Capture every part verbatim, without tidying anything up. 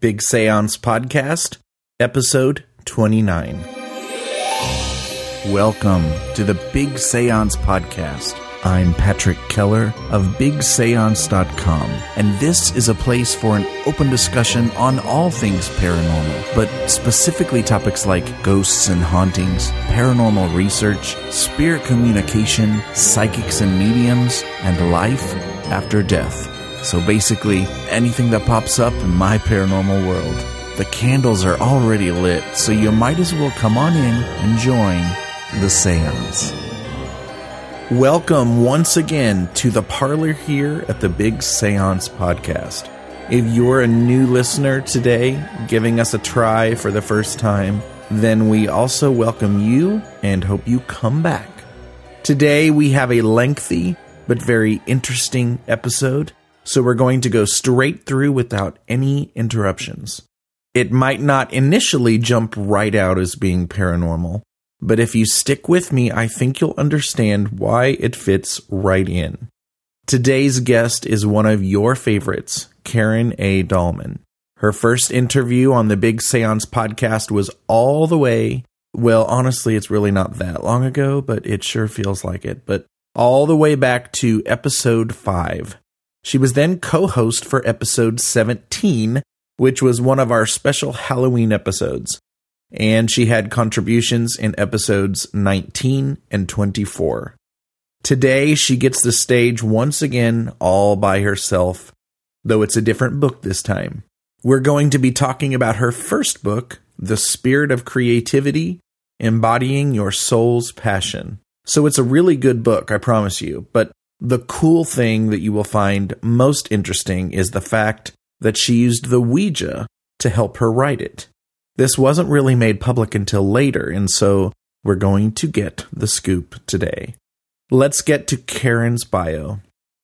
Big Seance Podcast, Episode twenty-nine. Welcome to the Big Seance Podcast. I'm Patrick Keller of Big Seance dot com, and this is a place for an open discussion on all things paranormal, but specifically topics like ghosts and hauntings, paranormal research, spirit communication, psychics and mediums, and life after death. So basically, anything that pops up in my paranormal world. The candles are already lit, so you might as well come on in and join the seance. Welcome once again to the parlor here at the Big Seance Podcast. If you're a new listener today, giving us a try for the first time, then we also welcome you and hope you come back. Today we have a lengthy but very interesting episode, so we're going to go straight through without any interruptions. It might not initially jump right out as being paranormal, but if you stick with me, I think you'll understand why it fits right in. Today's guest is one of your favorites, Karen A. Dahlman. Her first interview on the Big Seance Podcast was all the way, well, honestly, it's really not that long ago, but it sure feels like it, but all the way back to episode five. She was then co-host for episode seventeen, which was one of our special Halloween episodes. And she had contributions in episodes nineteen and twenty-four. Today, she gets the stage once again all by herself, though it's a different book this time. We're going to be talking about her first book, The Spirit of Creativity, Embodying Your Soul's Passion. So it's a really good book, I promise you, but the cool thing that you will find most interesting is the fact that she used the Ouija to help her write it. This wasn't really made public until later, and so we're going to get the scoop today. Let's get to Karen's bio.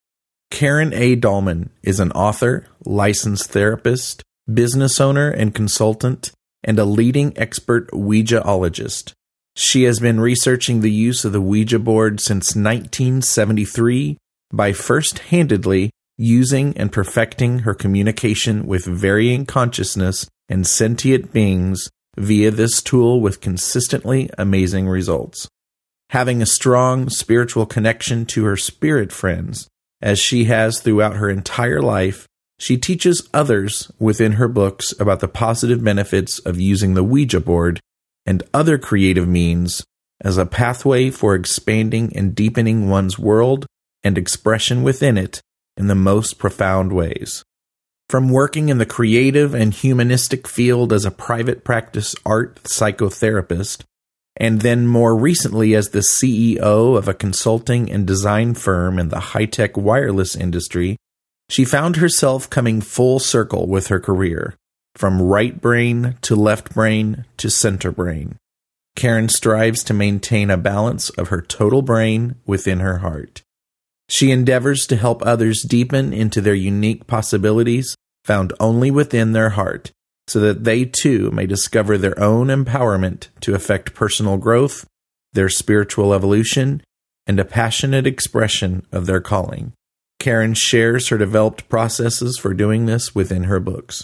Karen A. Dahlman is an author, licensed therapist, business owner and consultant, and a leading expert Ouijaologist. She has been researching the use of the Ouija board since nineteen seventy-three by first-handedly using and perfecting her communication with varying consciousness and sentient beings via this tool with consistently amazing results. Having a strong spiritual connection to her spirit friends, as she has throughout her entire life, she teaches others within her books about the positive benefits of using the Ouija board and other creative means as a pathway for expanding and deepening one's world and expression within it in the most profound ways. From working in the creative and humanistic field as a private practice art psychotherapist, and then more recently as the C E O of a consulting and design firm in the high-tech wireless industry, she found herself coming full circle with her career, from right brain to left brain to center brain. Karen strives to maintain a balance of her total brain within her heart. She endeavors to help others deepen into their unique possibilities found only within their heart, so that they too may discover their own empowerment to affect personal growth, their spiritual evolution, and a passionate expression of their calling. Karen shares her developed processes for doing this within her books.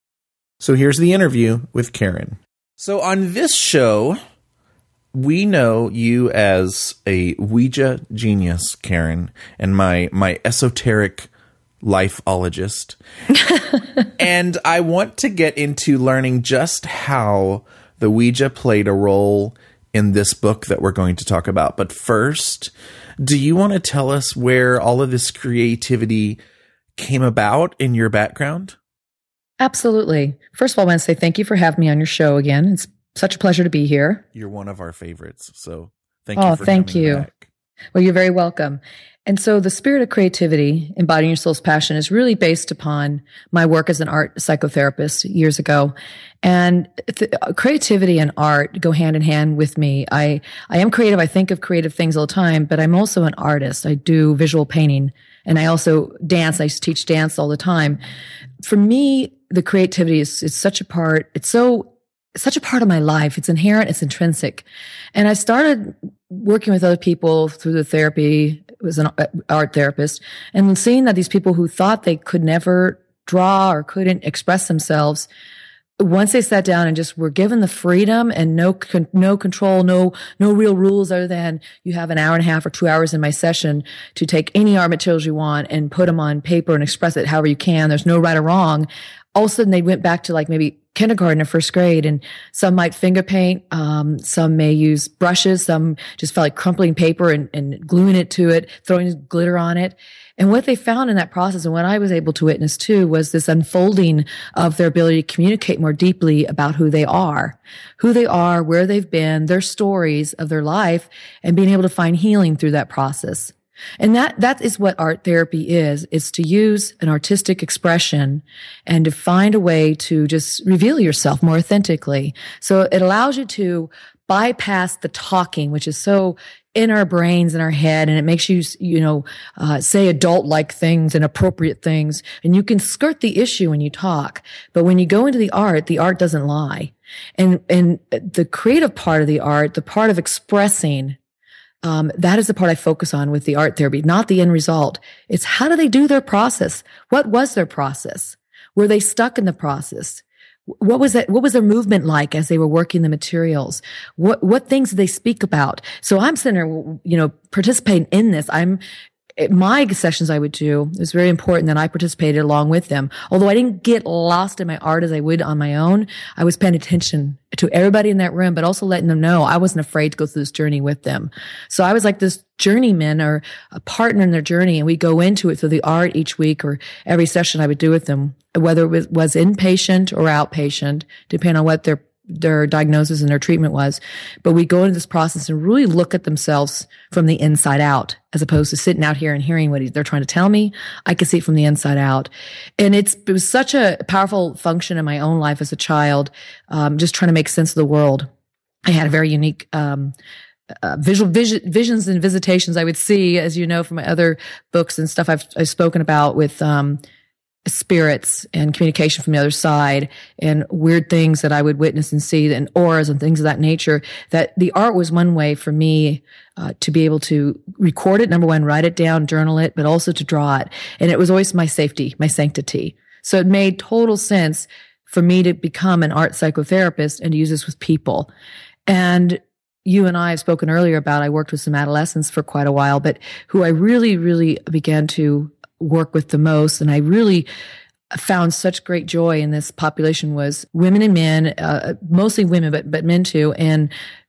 So here's the interview with Karen. So on this show, we know you as a Ouija genius, Karen, and my my esoteric lifeologist. And I want to get into learning just how the Ouija played a role in this book that we're going to talk about. But first, do you want to tell us where all of this creativity came about in your background? Absolutely. First of all, I want to say thank you for having me on your show again. It's such a pleasure to be here. You're one of our favorites, so thank oh, you for thank coming you. back. Well, you're very welcome. And so the spirit of creativity, embodying your soul's passion, is really based upon my work as an art psychotherapist years ago. And th- creativity and art go hand in hand with me. I, I am creative. I think of creative things all the time, but I'm also an artist. I do visual painting, and I also dance. I used to teach dance all the time. For me, the creativity is, is such a part. It's so such a part of my life. It's inherent. It's intrinsic. And I started working with other people through the therapy. It was an art therapist, and seeing that these people who thought they could never draw or couldn't express themselves, once they sat down and just were given the freedom and no con- no control, no no real rules other than you have an hour and a half or two hours in my session to take any art materials you want and put them on paper and express it however you can. There's no right or wrong. All of a sudden they went back to like maybe kindergarten or first grade, and some might finger paint, um, some may use brushes, some just felt like crumpling paper and, and gluing it to it, throwing glitter on it. And what they found in that process, and what I was able to witness too, was this unfolding of their ability to communicate more deeply about who they are, who they are, where they've been, their stories of their life, and being able to find healing through that process. And that, that is what art therapy is. It's to use an artistic expression and to find a way to just reveal yourself more authentically. So it allows you to bypass the talking, which is so in our brains, in our head, and it makes you, you know, uh, say adult-like things and appropriate things. And you can skirt the issue when you talk. But when you go into the art, the art doesn't lie. And, and the creative part of the art, the part of expressing, um, that is the part I focus on with the art therapy, not the end result. It's how do they do their process? What was their process? Were they stuck in the process? What was that? What was their movement like as they were working the materials? What, what things did they speak about? So I'm sitting there, you know, participating in this. I'm, my sessions I would do, it was very important that I participated along with them. Although I didn't get lost in my art as I would on my own, I was paying attention to everybody in that room, but also letting them know I wasn't afraid to go through this journey with them. So I was like this journeyman or a partner in their journey, and we go into it through the art each week or every session I would do with them, whether it was, was inpatient or outpatient, depending on what their their diagnosis and their treatment was. But we go into this process and really look at themselves from the inside out, as opposed to sitting out here and hearing what they're trying to tell me. I could see it from the inside out. And it's, it was such a powerful function in my own life as a child, um, just trying to make sense of the world. I had a very unique, um, Uh, visual vision, visions and visitations I would see, as you know, from my other books and stuff I've, I've spoken about with, um, spirits and communication from the other side and weird things that I would witness and see and auras and things of that nature, that the art was one way for me, uh, to be able to record it. Number one, write it down, journal it, but also to draw it. And it was always my safety, my sanctity. So it made total sense for me to become an art psychotherapist and to use this with people. And you and I have spoken earlier about, I worked with some adolescents for quite a while, but who I really, really began to work with the most, and I really found such great joy in this population, was women and men, uh, mostly women, but but men too, and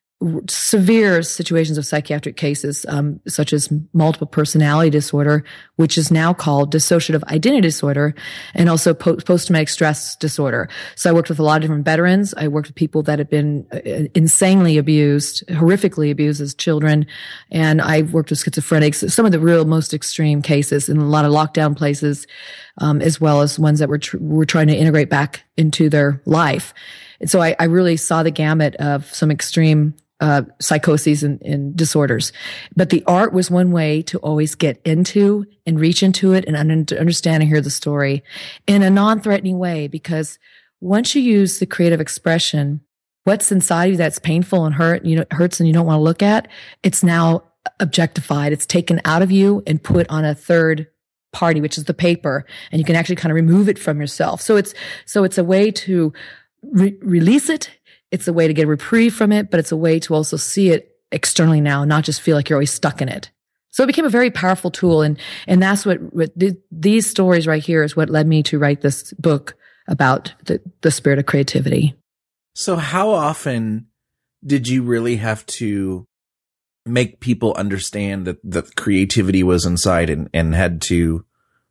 severe situations of psychiatric cases, um, such as multiple personality disorder, which is now called dissociative identity disorder, and also po- post-traumatic stress disorder. So I worked with a lot of different veterans. I worked with people that had been insanely abused, horrifically abused as children. And I worked with schizophrenics, some of the real most extreme cases in a lot of lockdown places, um, as well as ones that were, tr- were trying to integrate back into their life. And so I, I really saw the gamut of some extreme Uh, psychoses and, and disorders. But the art was one way to always get into and reach into it and un- understand and hear the story in a non-threatening way. Because once you use the creative expression, what's inside you that's painful and hurt, you know, hurts and you don't want to look at, it's now objectified. It's taken out of you and put on a third party, which is the paper, and you can actually kind of remove it from yourself. So it's, so it's a way to re- release it. It's a way to get a reprieve from it, but it's a way to also see it externally now, not just feel like you're always stuck in it. So it became a very powerful tool. And, and that's what, what th- these stories right here is what led me to write this book about the, the spirit of creativity. So how often did you really have to make people understand that the creativity was inside and, and had to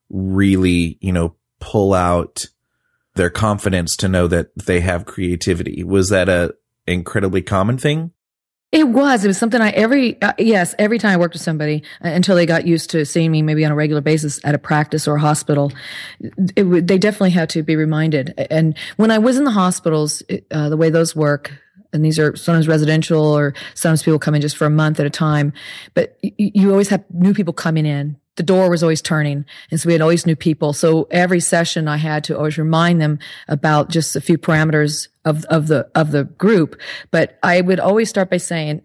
really, you know, pull out their confidence to know that they have creativity? Was that a incredibly common thing? It was. It was something I every uh, yes every time I worked with somebody uh, until they got used to seeing me maybe on a regular basis at a practice or a hospital. It would, they definitely had to be reminded. And when I was in the hospitals, it, uh, the way those work, and these are sometimes residential or sometimes people come in just for a month at a time, but y- you always have new people coming in. The door was always turning, and so we had always new people. So every session I had to always remind them about just a few parameters of, of the, of the group. But I would always start by saying,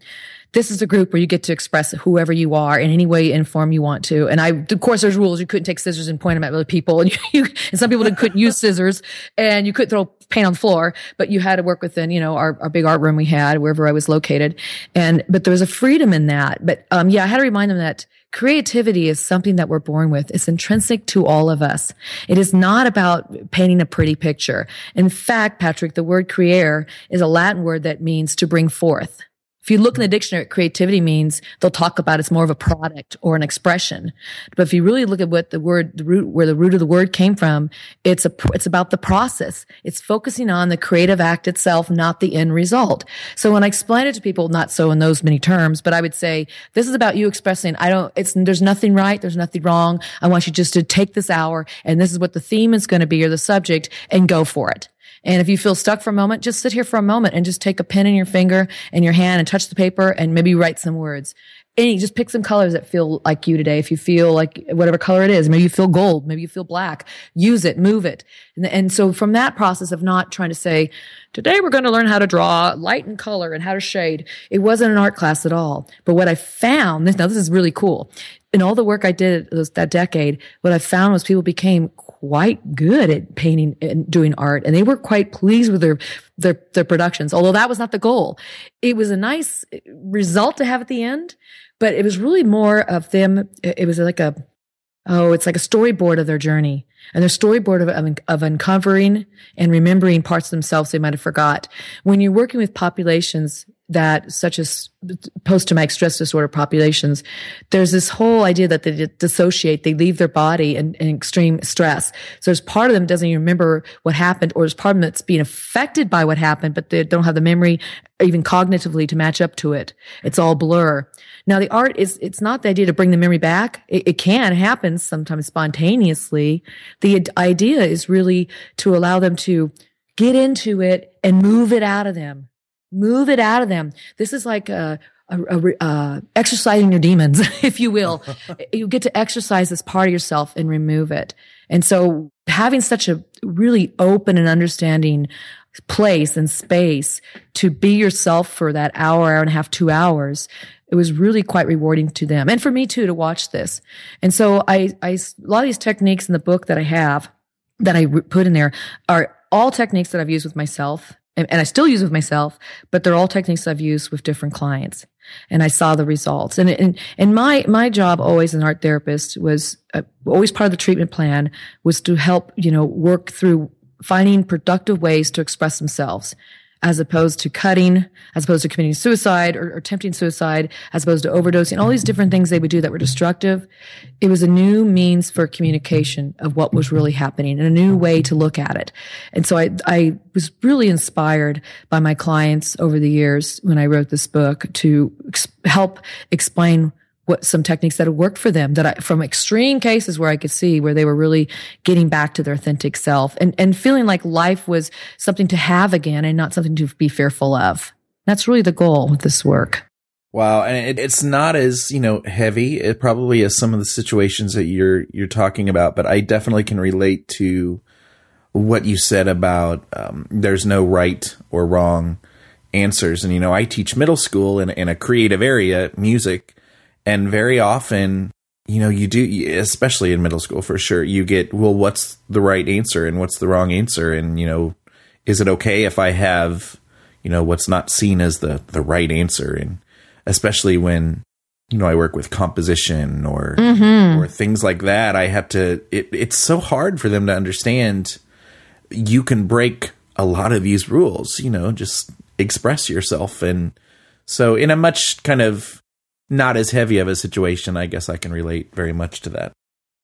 this is a group where you get to express whoever you are in any way and form you want to. And I, of course, there's rules. You couldn't take scissors and point them at other people. And, you, you, and some people couldn't use scissors, and you couldn't throw paint on the floor, but you had to work within, you know, our, our big art room we had, wherever I was located. And, but there was a freedom in that. But, um, yeah, I had to remind them that creativity is something that we're born with. It's intrinsic to all of us. It is not about painting a pretty picture. In fact, Patrick, the word creare is a Latin word that means to bring forth. If you look in the dictionary, creativity means they'll talk about it's more of a product or an expression. But if you really look at what the word, the root, where the root of the word came from, it's a, it's about the process. It's focusing on the creative act itself, not the end result. So when I explain it to people, not so in those many terms, but I would say, this is about you expressing, I don't, it's, there's nothing right. There's nothing wrong. I want you just to take this hour, and this is what the theme is going to be, or the subject, and go for it. And if you feel stuck for a moment, just sit here for a moment and just take a pen in your finger and your hand and touch the paper and maybe write some words. And you just pick some colors that feel like you today. If you feel like whatever color it is, maybe you feel gold, maybe you feel black, use it, move it. And, and so from that process of not trying to say, today we're going to learn how to draw light and color and how to shade. It wasn't an art class at all. But what I found, now this is really cool. In all the work I did that decade, what I found was people became quite good at painting and doing art, and they were quite pleased with their, their, their productions. Although that was not the goal. It was a nice result to have at the end, but it was really more of them. It was like a, oh, it's like a storyboard of their journey, and their storyboard of, of, of uncovering and remembering parts of themselves they might have forgot. When you're working with populations that, such as post-traumatic stress disorder populations, there's this whole idea that they dissociate, they leave their body in, in extreme stress. So there's part of them doesn't even remember what happened, or there's part of them that's being affected by what happened, but they don't have the memory, even cognitively, to match up to it. It's all blur. Now, the art is, it's not the idea to bring the memory back. It, it can happen sometimes spontaneously. The idea is really to allow them to get into it and move it out of them. Move it out of them. This is like a, a, a, uh, exercising your demons, if you will. You get to exercise this part of yourself and remove it. And so having such a really open and understanding place and space to be yourself for that hour, hour and a half, two hours, it was really quite rewarding to them. And for me too, to watch this. And so I, I, a lot of these techniques in the book that I have, that I put in there, are all techniques that I've used with myself. And I still use with myself, but they're all techniques I've used with different clients. And I saw the results. And, and, and my, my job always as an art therapist was uh, always part of the treatment plan was to help, you know, work through finding productive ways to express themselves, as opposed to cutting, as opposed to committing suicide or, or attempting suicide, as opposed to overdosing, all these different things they would do that were destructive. It was a new means for communication of what was really happening and a new way to look at it. And so I, I was really inspired by my clients over the years when I wrote this book to ex- help explain what some techniques that have worked for them, that I, from extreme cases where I could see where they were really getting back to their authentic self and, and feeling like life was something to have again and not something to be fearful of. That's really the goal with this work. Wow. And it, it's not as, you know, heavy. It probably is some of the situations that you're, you're talking about, but I definitely can relate to what you said about, um, there's no right or wrong answers. And, you know, I teach middle school in, in a creative area, music. And very often, you know, you do, especially in middle school for sure, you get, well, what's the right answer and what's the wrong answer? And, you know, is it okay if I have, you know, what's not seen as the, the right answer? And especially when, you know, I work with composition or, mm-hmm. or things like that, I have to, it, it's so hard for them to understand you can break a lot of these rules, you know, just express yourself. And so in a much kind of, not as heavy of a situation, I guess I can relate very much to that.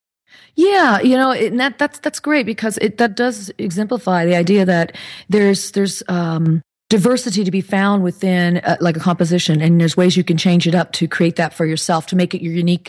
Yeah, you know, it, that that's that's great because it that does exemplify the idea that there's there's um, diversity to be found within uh, like a composition, and there's ways you can change it up to create that for yourself, to make it your unique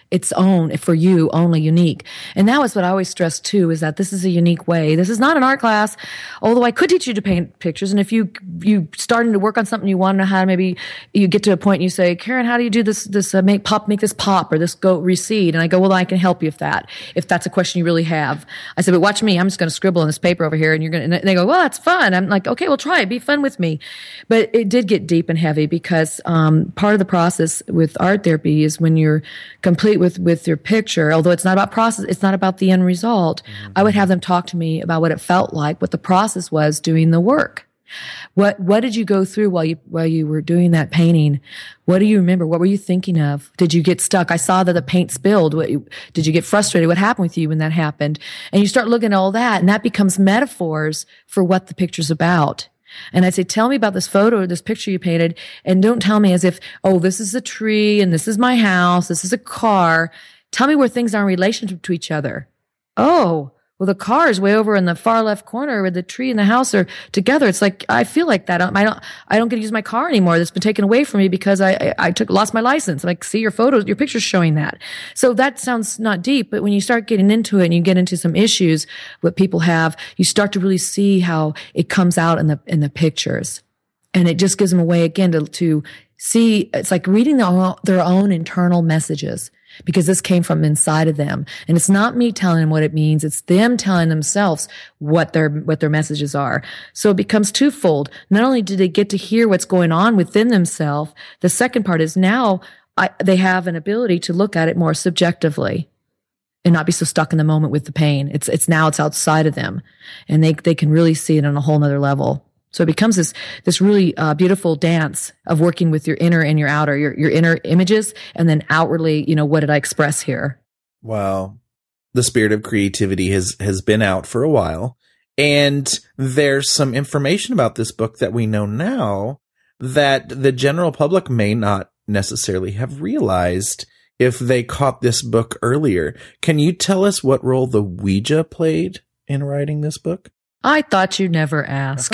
its own for you, only unique. And that was what I always stress too, is that this is a unique way. This is not an art class, although I could teach you to paint pictures. And if you, you starting to work on something, you want to know how to, maybe you get to a point and you say, Karen, how do you do this, this, uh, make pop, make this pop or this go recede? And I go, well, I can help you with that, if that's a question you really have. I said, but watch me. I'm just going to scribble on this paper over here and you're going to, and they go, well, that's fun. I'm like, okay, well, try it. Be fun with me. But it did get deep and heavy because, um, part of the process with art therapy is when you're complete with, with your picture, although it's not about process, it's not about the end result. Mm-hmm. I would have them talk to me about what it felt like, what the process was doing the work. What, what did you go through while you, while you were doing that painting? What do you remember? What were you thinking of? Did you get stuck? I saw that the paint spilled. What, did you get frustrated? What happened with you when that happened? And you start looking at all that, and that becomes metaphors for what the picture's about. And I'd say, tell me about this photo, this picture you painted, and don't tell me as if, oh, this is a tree and this is my house, this is a car. Tell me where things are in relationship to each other. Oh, well, the car is way over in the far left corner where the tree and the house are together. It's like, I feel like that. I don't, I don't get to use my car anymore. That's been taken away from me because I, I, I took, lost my license. I'm like, see your photos, your pictures showing that. So that sounds not deep, but when you start getting into it and you get into some issues, what people have, you start to really see how it comes out in the, in the pictures. And it just gives them a way again to, to see, it's like reading their, their own internal messages. Because this came from inside of them. And it's not me telling them what it means. It's them telling themselves what their, what their messages are. So it becomes twofold. Not only do they get to hear what's going on within themselves, the second part is now I, they have an ability to look at it more subjectively and not be so stuck in the moment with the pain. It's, it's now it's outside of them and they, they can really see it on a whole nother level. So it becomes this, this really uh, beautiful dance of working with your inner and your outer, your, your inner images, and then outwardly, you know, what did I express here? Wow. The Spirit of Creativity has, has been out for a while. And there's some information about this book that we know now that the general public may not necessarily have realized if they caught this book earlier. Can you tell us what role the Ouija played in writing this book? I thought you'd never ask.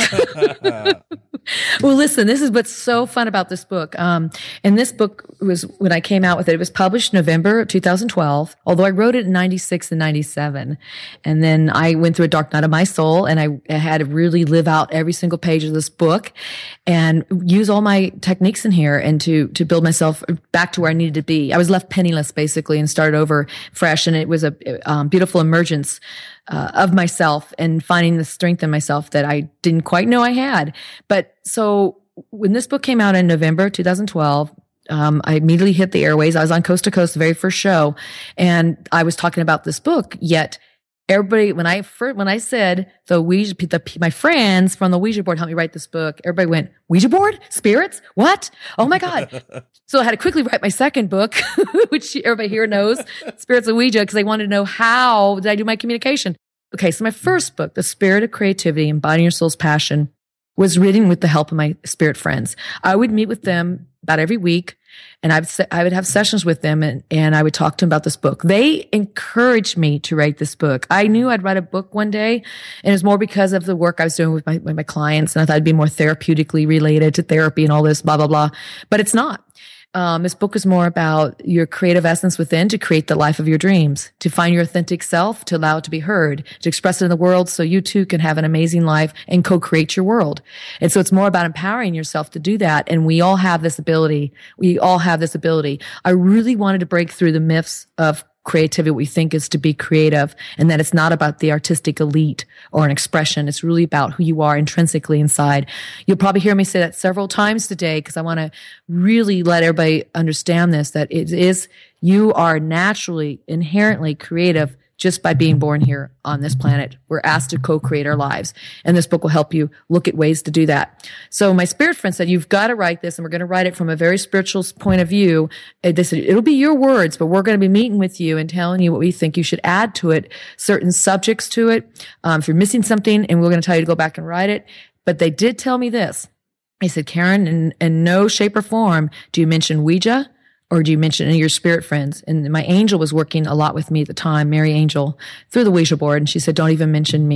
Well, listen, this is what's so fun about this book. Um, and this book was, when I came out with it, it was published November of two thousand twelve, although I wrote it in ninety-six and ninety-seven. And then I went through a dark night of my soul and I, I had to really live out every single page of this book and use all my techniques in here and to, to build myself back to where I needed to be. I was left penniless basically and started over fresh. And it was a um, beautiful emergence Uh, of myself and finding the strength in myself that I didn't quite know I had. But so when this book came out in November two thousand twelve, um, I immediately hit the airways. I was on Coast to Coast, the very first show, and I was talking about this book. Yet everybody, when I first, when I said the Ouija, the, my friends from the Ouija board helped me write this book, everybody went, Ouija board? Spirits? What? Oh my God. So I had to quickly write my second book, which everybody here knows, Spirits of Ouija, because they wanted to know how did I do my communication. Okay, so my first book, The Spirit of Creativity, Embodying Your Soul's Passion, was written with the help of my spirit friends. I would meet with them about every week, and I would, I would have sessions with them, and, and I would talk to them about this book. They encouraged me to write this book. I knew I'd write a book one day, and it was more because of the work I was doing with my, with my clients, and I thought it'd be more therapeutically related to therapy and all this, blah, blah, blah. But it's not. Um, this book is more about your creative essence within to create the life of your dreams, to find your authentic self, to allow it to be heard, to express it in the world so you too can have an amazing life and co-create your world. And so it's more about empowering yourself to do that. And we all have this ability. We all have this ability. I really wanted to break through the myths of creativity, what we think is to be creative, and that it's not about the artistic elite or an expression. It's really about who you are intrinsically inside. You'll probably hear me say that several times today because I want to really let everybody understand this, that it is, you are naturally, inherently creative just by being born here on this planet. We're asked to co-create our lives. And this book will help you look at ways to do that. So my spirit friend said, you've got to write this, and we're going to write it from a very spiritual point of view. They said, it'll be your words, but we're going to be meeting with you and telling you what we think you should add to it, certain subjects to it. Um, if you're missing something, and we're going to tell you to go back and write it. But they did tell me this. They said, Karen, in, in no shape or form do you mention Ouija, or do you mention any of your spirit friends? And my angel was working a lot with me at the time, Mary Angel, through the Ouija board. And she said, don't even mention me.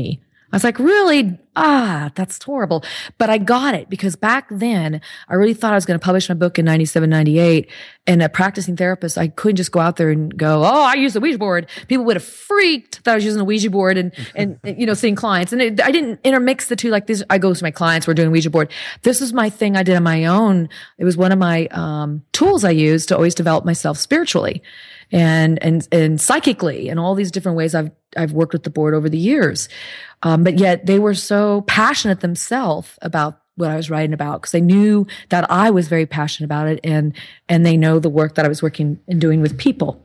I was like, really? Ah, that's horrible. But I got it because back then I really thought I was going to publish my book in ninety-seven, ninety-eight. And a practicing therapist, I couldn't just go out there and go, oh, I use the Ouija board. People would have freaked that I was using the Ouija board and, and, you know, seeing clients. And it, I didn't intermix the two like this. I go to my clients, we're doing Ouija board. This is my thing I did on my own. It was one of my, um, tools I used to always develop myself spiritually and, and, and psychically and all these different ways I've, I've worked with the board over the years. Um, but yet they were so passionate themselves about what I was writing about because they knew that I was very passionate about it and, and they know the work that I was working and doing with people.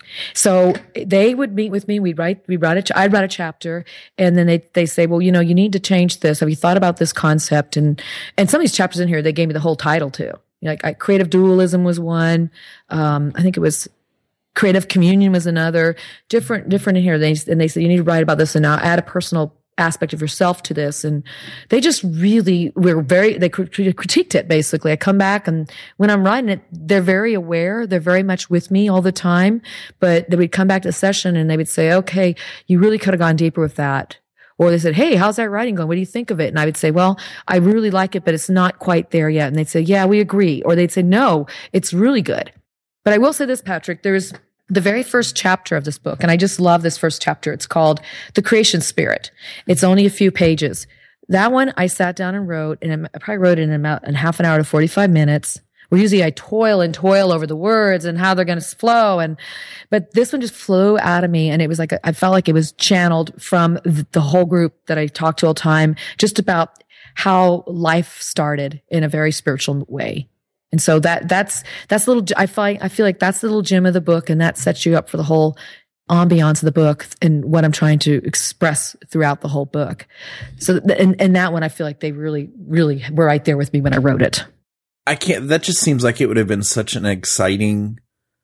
So they would meet with me. We'd write, we write a, I'd write a chapter and then they, they say, well, you know, you need to change this. Have you thought about this concept? And, and some of these chapters in here, they gave me the whole title too. Like I, creative dualism was one. Um, I think it was creative communion was another different, different in here. They, and they said, you need to write about this and now add a personal aspect of yourself to this. And they just really were very, they critiqued it basically. I come back and when I'm writing it, they're very aware. They're very much with me all the time, but they would come back to the session and they would say, okay, you really could have gone deeper with that. Or they said, hey, how's that writing going? What do you think of it? And I would say, well, I really like it, but it's not quite there yet. And they'd say, yeah, we agree. Or they'd say, no, it's really good. But I will say this, Patrick, there's the very first chapter of this book, and I just love this first chapter. It's called The Creation Spirit. It's only a few pages. That one I sat down and wrote, and I probably wrote it in about in half an hour to forty-five minutes. Where usually I toil and toil over the words and how they're going to flow, and but this one just flew out of me, and it was like I felt like it was channeled from the whole group that I talked to all the time, just about how life started in a very spiritual way. And so that, that's, that's a little, I feel like, I feel like that's the little gem of the book and that sets you up for the whole ambiance of the book and what I'm trying to express throughout the whole book. So, and, and that one, I feel like they really, really were right there with me when I wrote it. I can't, that just seems like it would have been such an exciting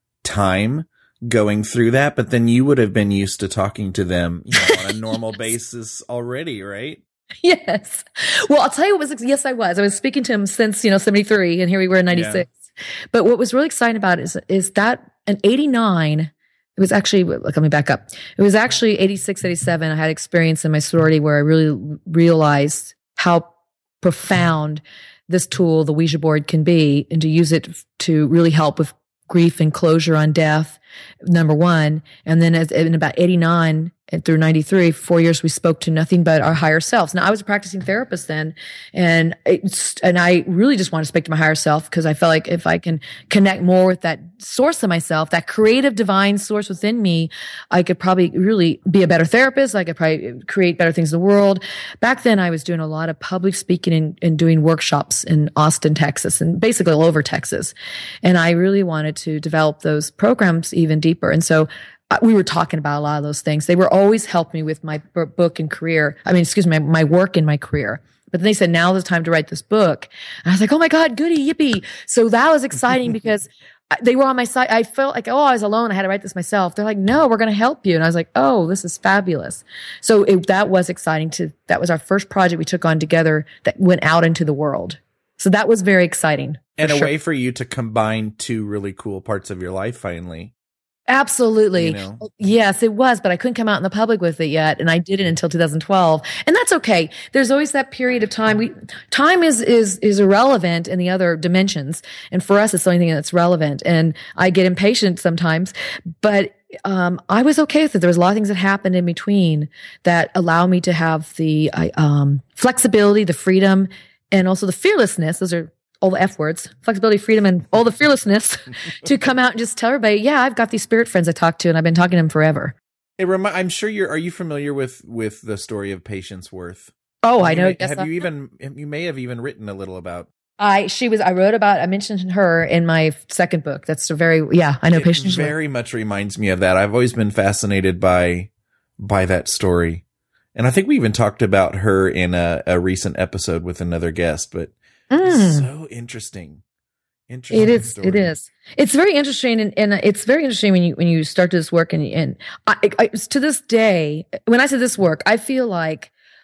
time going through that, but then you would have been used to talking to them, you know, on a normal yes. basis already, right? Yes. Well, I'll tell you what was, yes, I was. I was speaking to him since, you know, seventy-three and here we were in ninety-six. Yeah. But what was really exciting about it is, is that in eighty-nine, it was actually, let me back up. It was actually eighty-six, eighty-seven. I had experience in my sorority where I really realized how profound this tool, the Ouija board, can be and to use it to really help with grief and closure on death, number one. And then as, in about eighty-nine and through ninety-three, four years, we spoke to nothing but our higher selves. Now, I was a practicing therapist then, and it's, and I really just want to speak to my higher self because I felt like if I can connect more with that source of myself, that creative divine source within me, I could probably really be a better therapist. I could probably create better things in the world. Back then, I was doing a lot of public speaking and, and doing workshops in Austin, Texas, and basically all over Texas. And I really wanted to develop those programs even deeper. And so we were talking about a lot of those things. They were always helping me with my b- book and career. I mean, excuse me, my, my work in my career. But then they said, now is the time to write this book. And I was like, oh my God, goody, yippee. So that was exciting because they were on my side. I felt like, oh, I was alone. I had to write this myself. They're like, no, we're going to help you. And I was like, oh, this is fabulous. So it, that was exciting to, that was our first project we took on together that went out into the world. So that was very exciting. And a sure. way for you to combine two really cool parts of your life finally. Absolutely. You know? Yes, it was, but I couldn't come out in the public with it yet. And I did it until two thousand twelve. And that's okay. There's always that period of time. We, time is, is, is irrelevant in the other dimensions. And for us, it's the only thing that's relevant. And I get impatient sometimes, but um, I was okay with it. There was a lot of things that happened in between that allow me to have the, um, flexibility, the freedom, and also the fearlessness. Those are all the F words, flexibility, freedom, and all the fearlessness to come out and just tell everybody, yeah, I've got these spirit friends I talk to and I've been talking to them forever. It remi- I'm sure you're, are you familiar with, with the story of Patience Worth? Oh, have I know. May, yes, have I, you even, you may have even written a little about. I, she was, I wrote about, I mentioned her in my second book. That's a very, yeah, I know it Patience very Worth. much reminds me of that. I've always been fascinated by, by that story. And I think we even talked about her in a, a recent episode with another guest, but mm. so interesting. Interesting it is. story. It is. It's very interesting, and, and it's very interesting when you when you start this work. And, and I, I, to this day, when I say this work, I feel like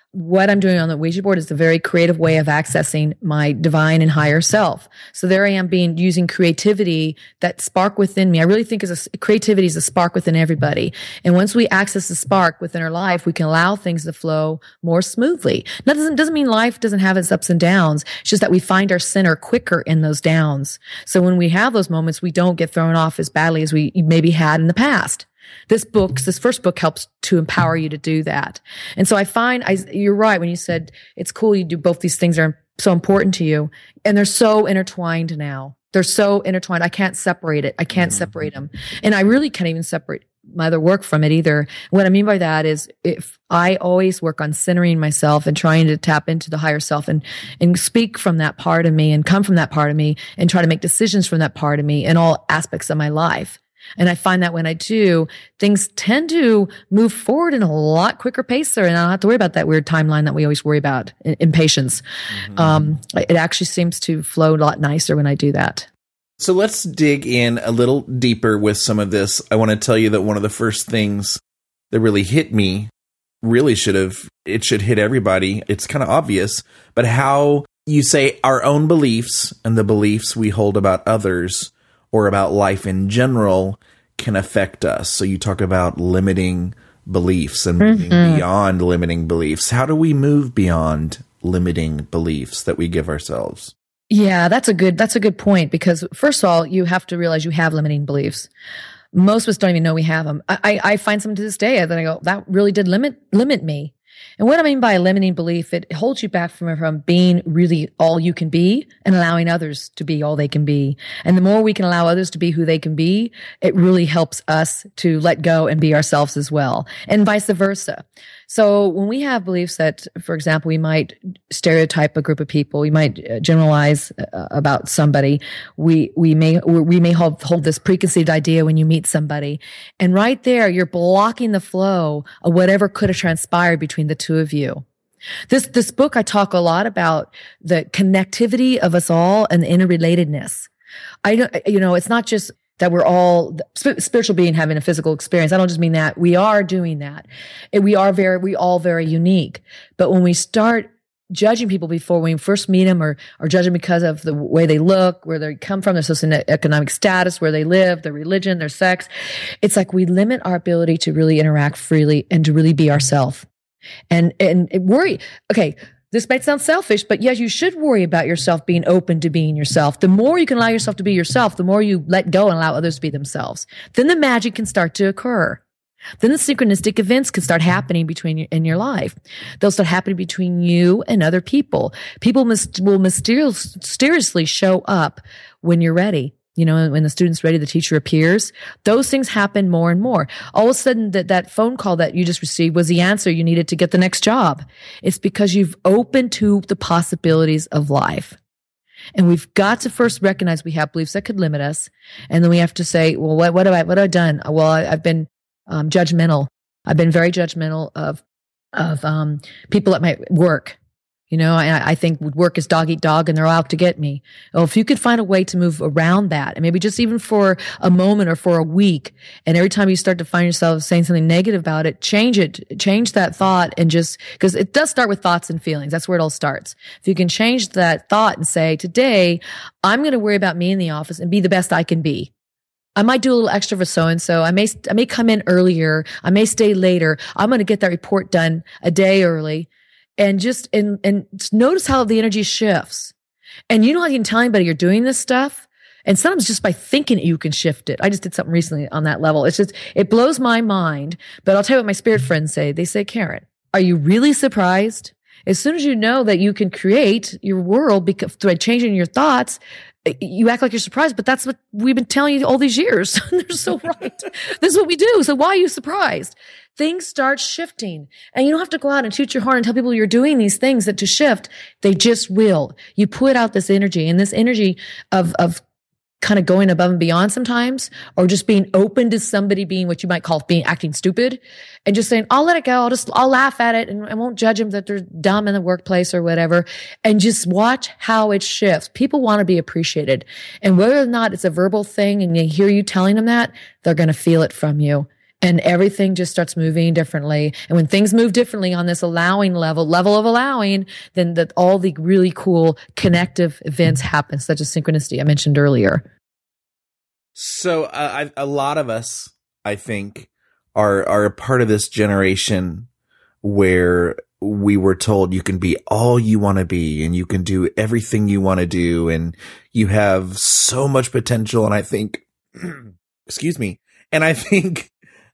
what I'm doing on the Ouija board is a very creative way of accessing my divine and higher self. So there I am being using creativity, that spark within me. I really think is a, creativity is a spark within everybody. And once we access the spark within our life, we can allow things to flow more smoothly. That doesn't, doesn't mean life doesn't have its ups and downs. It's just that we find our center quicker in those downs. So when we have those moments, we don't get thrown off as badly as we maybe had in the past. This book, this first book helps to empower you to do that. And so I find, I, you're right when you said it's cool you do both these things are so important to you. And they're so intertwined now. They're so intertwined. I can't separate it. I can't mm-hmm. separate them. And I really can't even separate my other work from it either. What I mean by that is if I always work on centering myself and trying to tap into the higher self and, and speak from that part of me and come from that part of me and try to make decisions from that part of me in all aspects of my life. And I find that when I do, things tend to move forward in a lot quicker pace, and I don't have to worry about that weird timeline that we always worry about, impatience. Mm-hmm. Um, it actually seems to flow a lot nicer when I do that. So let's dig in a little deeper with some of this. I want to tell you that one of the first things that really hit me, really should have, it should hit everybody. It's kind of obvious, but how you say our own beliefs and the beliefs we hold about others or about life in general can affect us. So you talk about limiting beliefs and moving mm-hmm. beyond limiting beliefs. How do we move beyond limiting beliefs that we give ourselves? Yeah, that's a good, that's a good point, because first of all, you have to realize you have limiting beliefs. Most of us don't even know we have them. I, I, I find some to this day that I go, that really did limit, limit me. And what I mean by a limiting belief, it holds you back from, from being really all you can be and allowing others to be all they can be. And the more we can allow others to be who they can be, it really helps us to let go and be ourselves as well, and vice versa. So when we have beliefs that, for example, we might stereotype a group of people, we might generalize uh, about somebody, we we may we may hold, hold this preconceived idea when you meet somebody, and right there you're blocking the flow of whatever could have transpired between the two of you. This this book, I talk a lot about the connectivity of us all and the interrelatedness. I don't, you know, it's not just that we're all spiritual being having a physical experience. I don't just mean that. We are doing that. And we are very, we all very unique. But when we start judging people before we first meet them, or, or judging because of the way they look, where they come from, their socioeconomic status, where they live, their religion, their sex, it's like we limit our ability to really interact freely and to really be ourselves. And, and worry. Okay. This might sound selfish, but yes, you should worry about yourself being open to being yourself. The more you can allow yourself to be yourself, the more you let go and allow others to be themselves. Then the magic can start to occur. Then the synchronistic events can start happening between you in your life. They'll start happening between you and other people. People must, will mysterious, mysteriously show up when you're ready. You know, when the student's ready, the teacher appears. Those things happen more and more. All of a sudden, that, that phone call that you just received was the answer you needed to get the next job. It's because you've opened to the possibilities of life. And we've got to first recognize we have beliefs that could limit us. And then we have to say, well, what, what have I, what have I done? Well, I, I've been um, judgmental. I've been very judgmental of, of um, people at my work. You know, I, I think work is dog eat dog and they're out to get me. Well, if you could find a way to move around that, and maybe just even for a moment or for a week, and every time you start to find yourself saying something negative about it, change it, change that thought, and just, because it does start with thoughts and feelings. That's where it all starts. If you can change that thought and say, today, I'm going to worry about me in the office and be the best I can be. I might do a little extra for so-and-so. I may, I may come in earlier. I may stay later. I'm going to get that report done a day early. And just, and, and notice how the energy shifts. And you don't have to even tell anybody you're doing this stuff. And sometimes just by thinking it, you can shift it. I just did something recently on that level. It's just, it blows my mind. But I'll tell you what my spirit friends say. They say, Karen, are you really surprised? As soon as you know that you can create your world because, by changing your thoughts, you act like you're surprised, but that's what we've been telling you all these years. They're so right. This is what we do. So why are you surprised? Things start shifting, and you don't have to go out and toot your horn and tell people you're doing these things that to shift. They just will. You put out this energy, and this energy of, of kind of going above and beyond sometimes, or just being open to somebody being what you might call being acting stupid, and just saying, I'll let it go. I'll just, I'll laugh at it, and I won't judge them that they're dumb in the workplace or whatever. And just watch how it shifts. People want to be appreciated. And whether or not it's a verbal thing and they hear you telling them that, they're going to feel it from you. And everything just starts moving differently. And when things move differently on this allowing level, level of allowing, then that all the really cool connective events happen, such as synchronicity I mentioned earlier. So uh, I, a lot of us, I think, are are a part of this generation where we were told you can be all you want to be and you can do everything you want to do and you have so much potential. And I think, excuse me, and I think,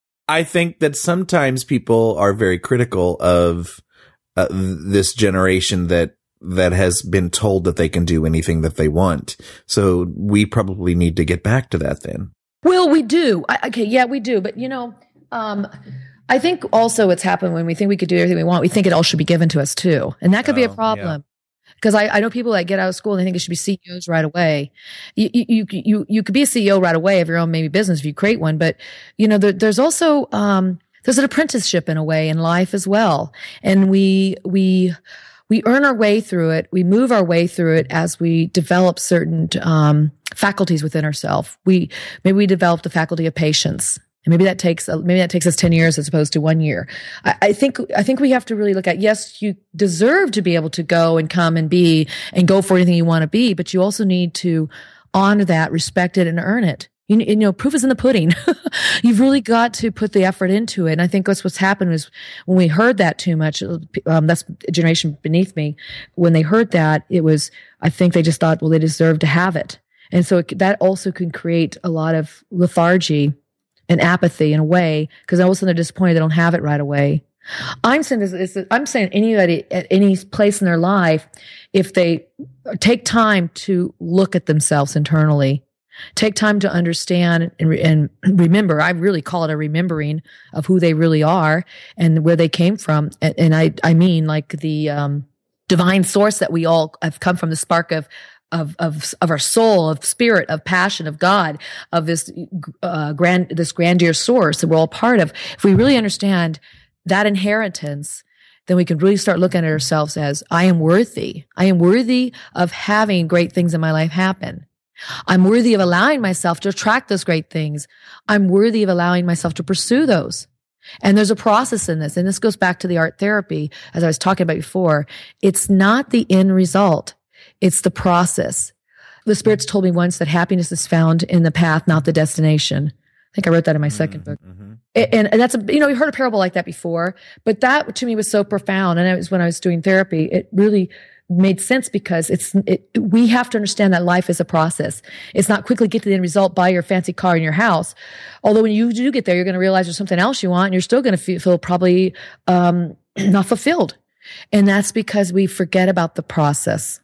I think that sometimes people are very critical of uh, this generation that that has been told that they can do anything that they want. So we probably need to get back to that then. Well, we do. I, okay, yeah, we do. But, you know, um, I think also what's happened when we think we could do everything we want, we think it all should be given to us too. And that could oh, be a problem. Because I, I know people that get out of school and they think it should be C E Os right away. You, you, you, you could be a C E O right away of your own maybe business if you create one. But, you know, there, there's also, um, there's an apprenticeship in a way in life as well. And we, we, we earn our way through it. We move our way through it as we develop certain, um, faculties within ourselves. We, maybe we develop the faculty of patience. And maybe that takes, maybe that takes us ten years as opposed to one year. I, I think, I think we have to really look at, yes, you deserve to be able to go and come and be and go for anything you want to be, but you also need to honor that, respect it, and earn it. You, you know, proof is in the pudding. You've really got to put the effort into it. And I think that's what's happened is when we heard that too much, um, that's a generation beneath me. When they heard that, it was, I think they just thought, well, they deserve to have it. And so it, that also can create a lot of lethargy and apathy in a way, because all of a sudden they're disappointed they don't have it right away. I'm saying this, this, I'm saying anybody at any place in their life, if they take time to look at themselves internally, take time to understand and, re- and remember, I really call it a remembering of who they really are and where they came from. And, and I, I mean like the um, divine source that we all have come from, the spark of Of, of, of our soul, of spirit, of passion, of God, of this, uh, grand, this grandeur source that we're all part of. If we really understand that inheritance, then we can really start looking at ourselves as, I am worthy. I am worthy of having great things in my life happen. I'm worthy of allowing myself to attract those great things. I'm worthy of allowing myself to pursue those. And there's a process in this. And this goes back to the art therapy, as I was talking about before. It's not the end result. It's the process. The spirits told me once that happiness is found in the path, not the destination. I think I wrote that in my second book. Mm-hmm. And, and that's, a, you know, you heard a parable like that before, but that to me was so profound. And it was when I was doing therapy, it really made sense because it's, it, we have to understand that life is a process. It's not quickly get to the end result, buy your fancy car in your house. Although when you do get there, you're going to realize there's something else you want and you're still going to feel, feel probably, um, not fulfilled. And that's because we forget about the process.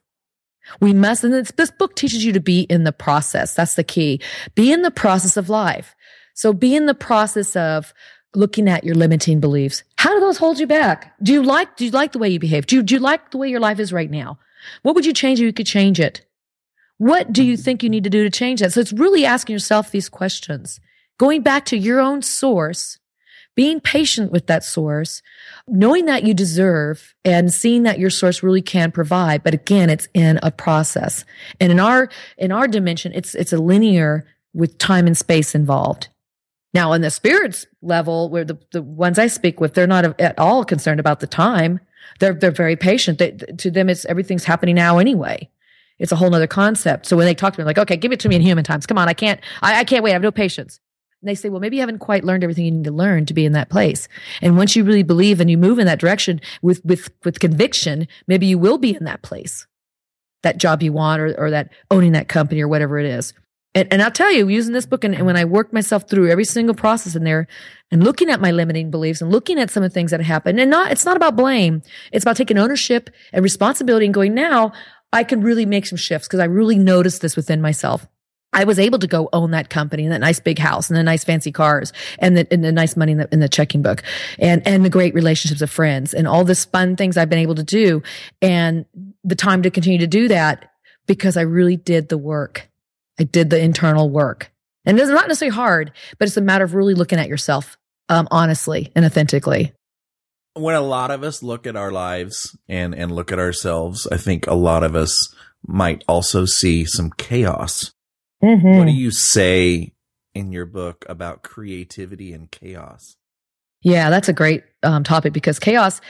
We must, and this, this book teaches you to be in the process. That's the key. Be in the process of life. So be in the process of looking at your limiting beliefs. How do those hold you back? Do you like, do you like the way you behave? Do you, do you like the way your life is right now? What would you change if you could change it? What do you think you need to do to change that? So it's really asking yourself these questions, going back to your own source, being patient with that source, knowing that you deserve and seeing that your source really can provide. But again, it's in a process. And in our, in our dimension, it's, it's a linear with time and space involved. Now, on the spirits level, where the, the ones I speak with, they're not at all concerned about the time. They're, they're very patient. They, to them, it's everything's happening now anyway. It's a whole nother concept. So when they talk to me, like, okay, give it to me in human times. Come on. I can't, I, I can't wait. I have no patience. And they say, well, maybe you haven't quite learned everything you need to learn to be in that place. And once you really believe and you move in that direction with, with, with conviction, maybe you will be in that place, that job you want, or, or that owning that company or whatever it is. And, and I'll tell you, using this book and, and when I worked myself through every single process in there and looking at my limiting beliefs and looking at some of the things that happen, and not, it's not about blame. It's about taking ownership and responsibility and going, now I can really make some shifts because I really noticed this within myself. I was able to go own that company and that nice big house and the nice fancy cars and the, and the nice money in the, in the checking book and, and the great relationships of friends and all this fun things I've been able to do and the time to continue to do that because I really did the work. I did the internal work. And it's not necessarily hard, but it's a matter of really looking at yourself, um, honestly and authentically. When a lot of us look at our lives and, and look at ourselves, I think a lot of us might also see some chaos. Mm-hmm. What do you say in your book about creativity and chaos. Yeah, that's a great um, topic because chaos,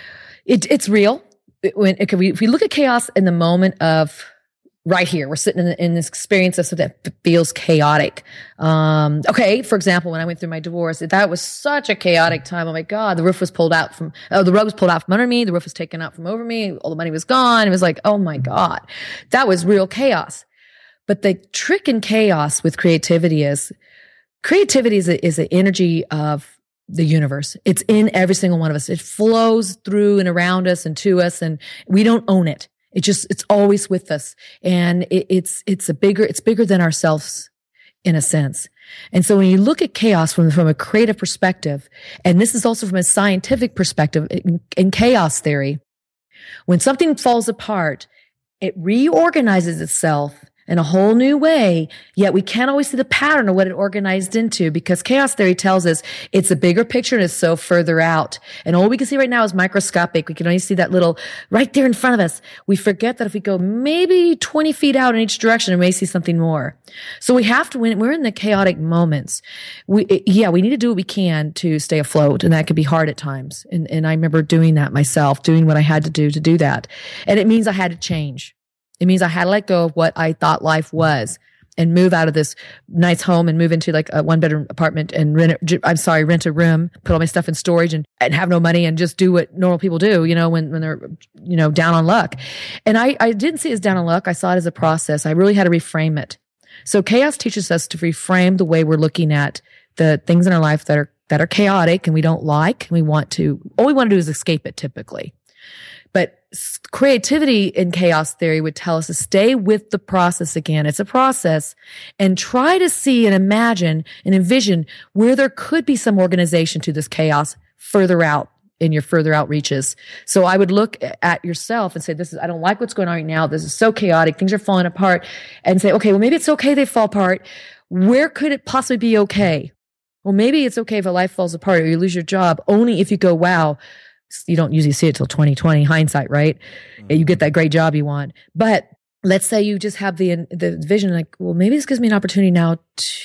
it, it's real. It, when it, if we look at chaos in the moment of right here, we're sitting in, in this experience of something that feels chaotic. Um, okay, for example, when I went through my divorce, that was such a chaotic time. Oh my God, the roof was pulled out from, oh, the rug was pulled out from under me. The roof was taken out from over me. All the money was gone. It was like, oh my God, that was real chaos. But the trick in chaos with creativity is creativity is a, is the energy of the universe. It's in every single one of us. It flows through and around us and to us, and we don't own it. It just, it's always with us. And it, it's, it's a bigger, it's bigger than ourselves in a sense. And so when you look at chaos from, from a creative perspective, and this is also from a scientific perspective in, in chaos theory, when something falls apart, it reorganizes itself in a whole new way, yet we can't always see the pattern of what it organized into because chaos theory tells us it's a bigger picture and it's so further out. And all we can see right now is microscopic. We can only see that little right there in front of us. We forget that if we go maybe twenty feet out in each direction, we may see something more. So we have to, when we're in the chaotic moments, we, yeah, we need to do what we can to stay afloat. And that can be hard at times. And, and I remember doing that myself, doing what I had to do to do that. And it means I had to change. It means I had to let go of what I thought life was and move out of this nice home and move into like a one bedroom apartment and rent, a, I'm sorry, rent a room, put all my stuff in storage and, and have no money and just do what normal people do, you know, when, when they're, you know, down on luck. And I, I didn't see it as down on luck. I saw it as a process. I really had to reframe it. So chaos teaches us to reframe the way we're looking at the things in our life that are, that are chaotic and we don't like. And we want to, all we want to do is escape it typically. But creativity in chaos theory would tell us to stay with the process again. It's a process and try to see and imagine and envision where there could be some organization to this chaos further out in your further out reaches. So I would look at yourself and say, this is, I don't like what's going on right now. This is so chaotic. Things are falling apart and say, okay, well, maybe it's okay they fall apart. Where could it possibly be okay? Well, maybe it's okay if a life falls apart or you lose your job only if you go, wow, you don't usually see it till twenty twenty hindsight, right? Mm-hmm. You get that great job you want. But let's say you just have the the vision like, well, maybe this gives me an opportunity now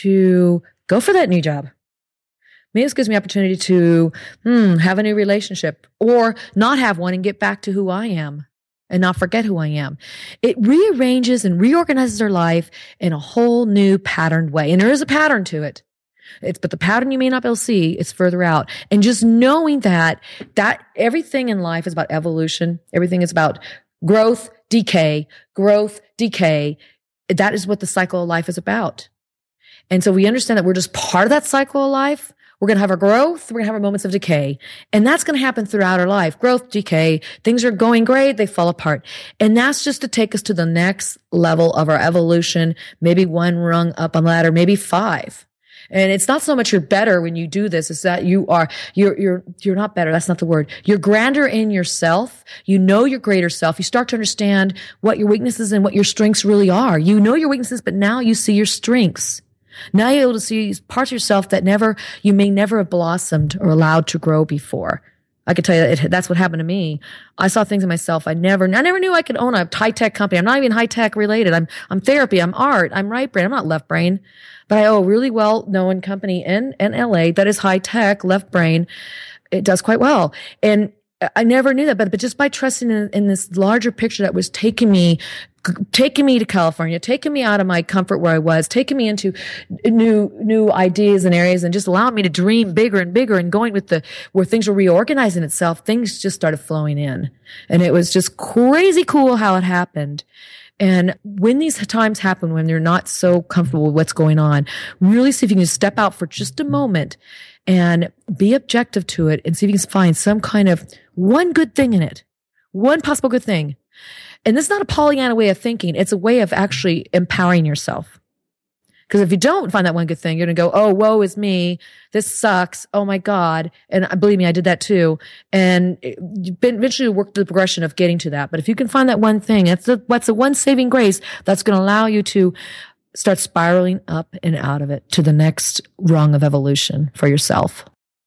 to go for that new job. Maybe this gives me opportunity to hmm, have a new relationship or not have one and get back to who I am and not forget who I am. It rearranges and reorganizes our life in a whole new patterned way. And there is a pattern to it. It's, but the pattern you may not be able to see, it's further out. And just knowing that, that everything in life is about evolution. Everything is about growth, decay, growth, decay. That is what the cycle of life is about. And so we understand that we're just part of that cycle of life. We're going to have our growth. We're going to have our moments of decay. And that's going to happen throughout our life. Growth, decay. Things are going great. They fall apart. And that's just to take us to the next level of our evolution. Maybe one rung up on the ladder, maybe five. And it's not so much you're better when you do this, it's that you are, you're, you're, you're not better. That's not the word. You're grander in yourself. You know your greater self. You start to understand what your weaknesses and what your strengths really are. You know your weaknesses, but now you see your strengths. Now you're able to see parts of yourself that never, you may never have blossomed or allowed to grow before. I could tell you that it, that's what happened to me. I saw things in myself I never, I never knew I could own a high tech company. I'm not even high tech related. I'm, I'm therapy. I'm art. I'm right brain. I'm not left brain, but I owe a really well known company in, in L A that is high tech, left brain. It does quite well. And I never knew that, but, but just by trusting in, in this larger picture that was taking me, taking me to California, taking me out of my comfort where I was, taking me into new, new ideas and areas and just allowing me to dream bigger and bigger and going with the, where things were reorganizing itself, things just started flowing in. And it was just crazy cool how it happened. And when these times happen, when you're not so comfortable with what's going on, really see if you can step out for just a moment and be objective to it and see if you can find some kind of one good thing in it, one possible good thing. And this is not a Pollyanna way of thinking. It's a way of actually empowering yourself. Because if you don't find that one good thing, you're going to go, oh, woe is me. This sucks. Oh my God. And believe me, I did that too. And you eventually work the progression of getting to that. But if you can find that one thing, that's the, what's the one saving grace that's going to allow you to start spiraling up and out of it to the next rung of evolution for yourself.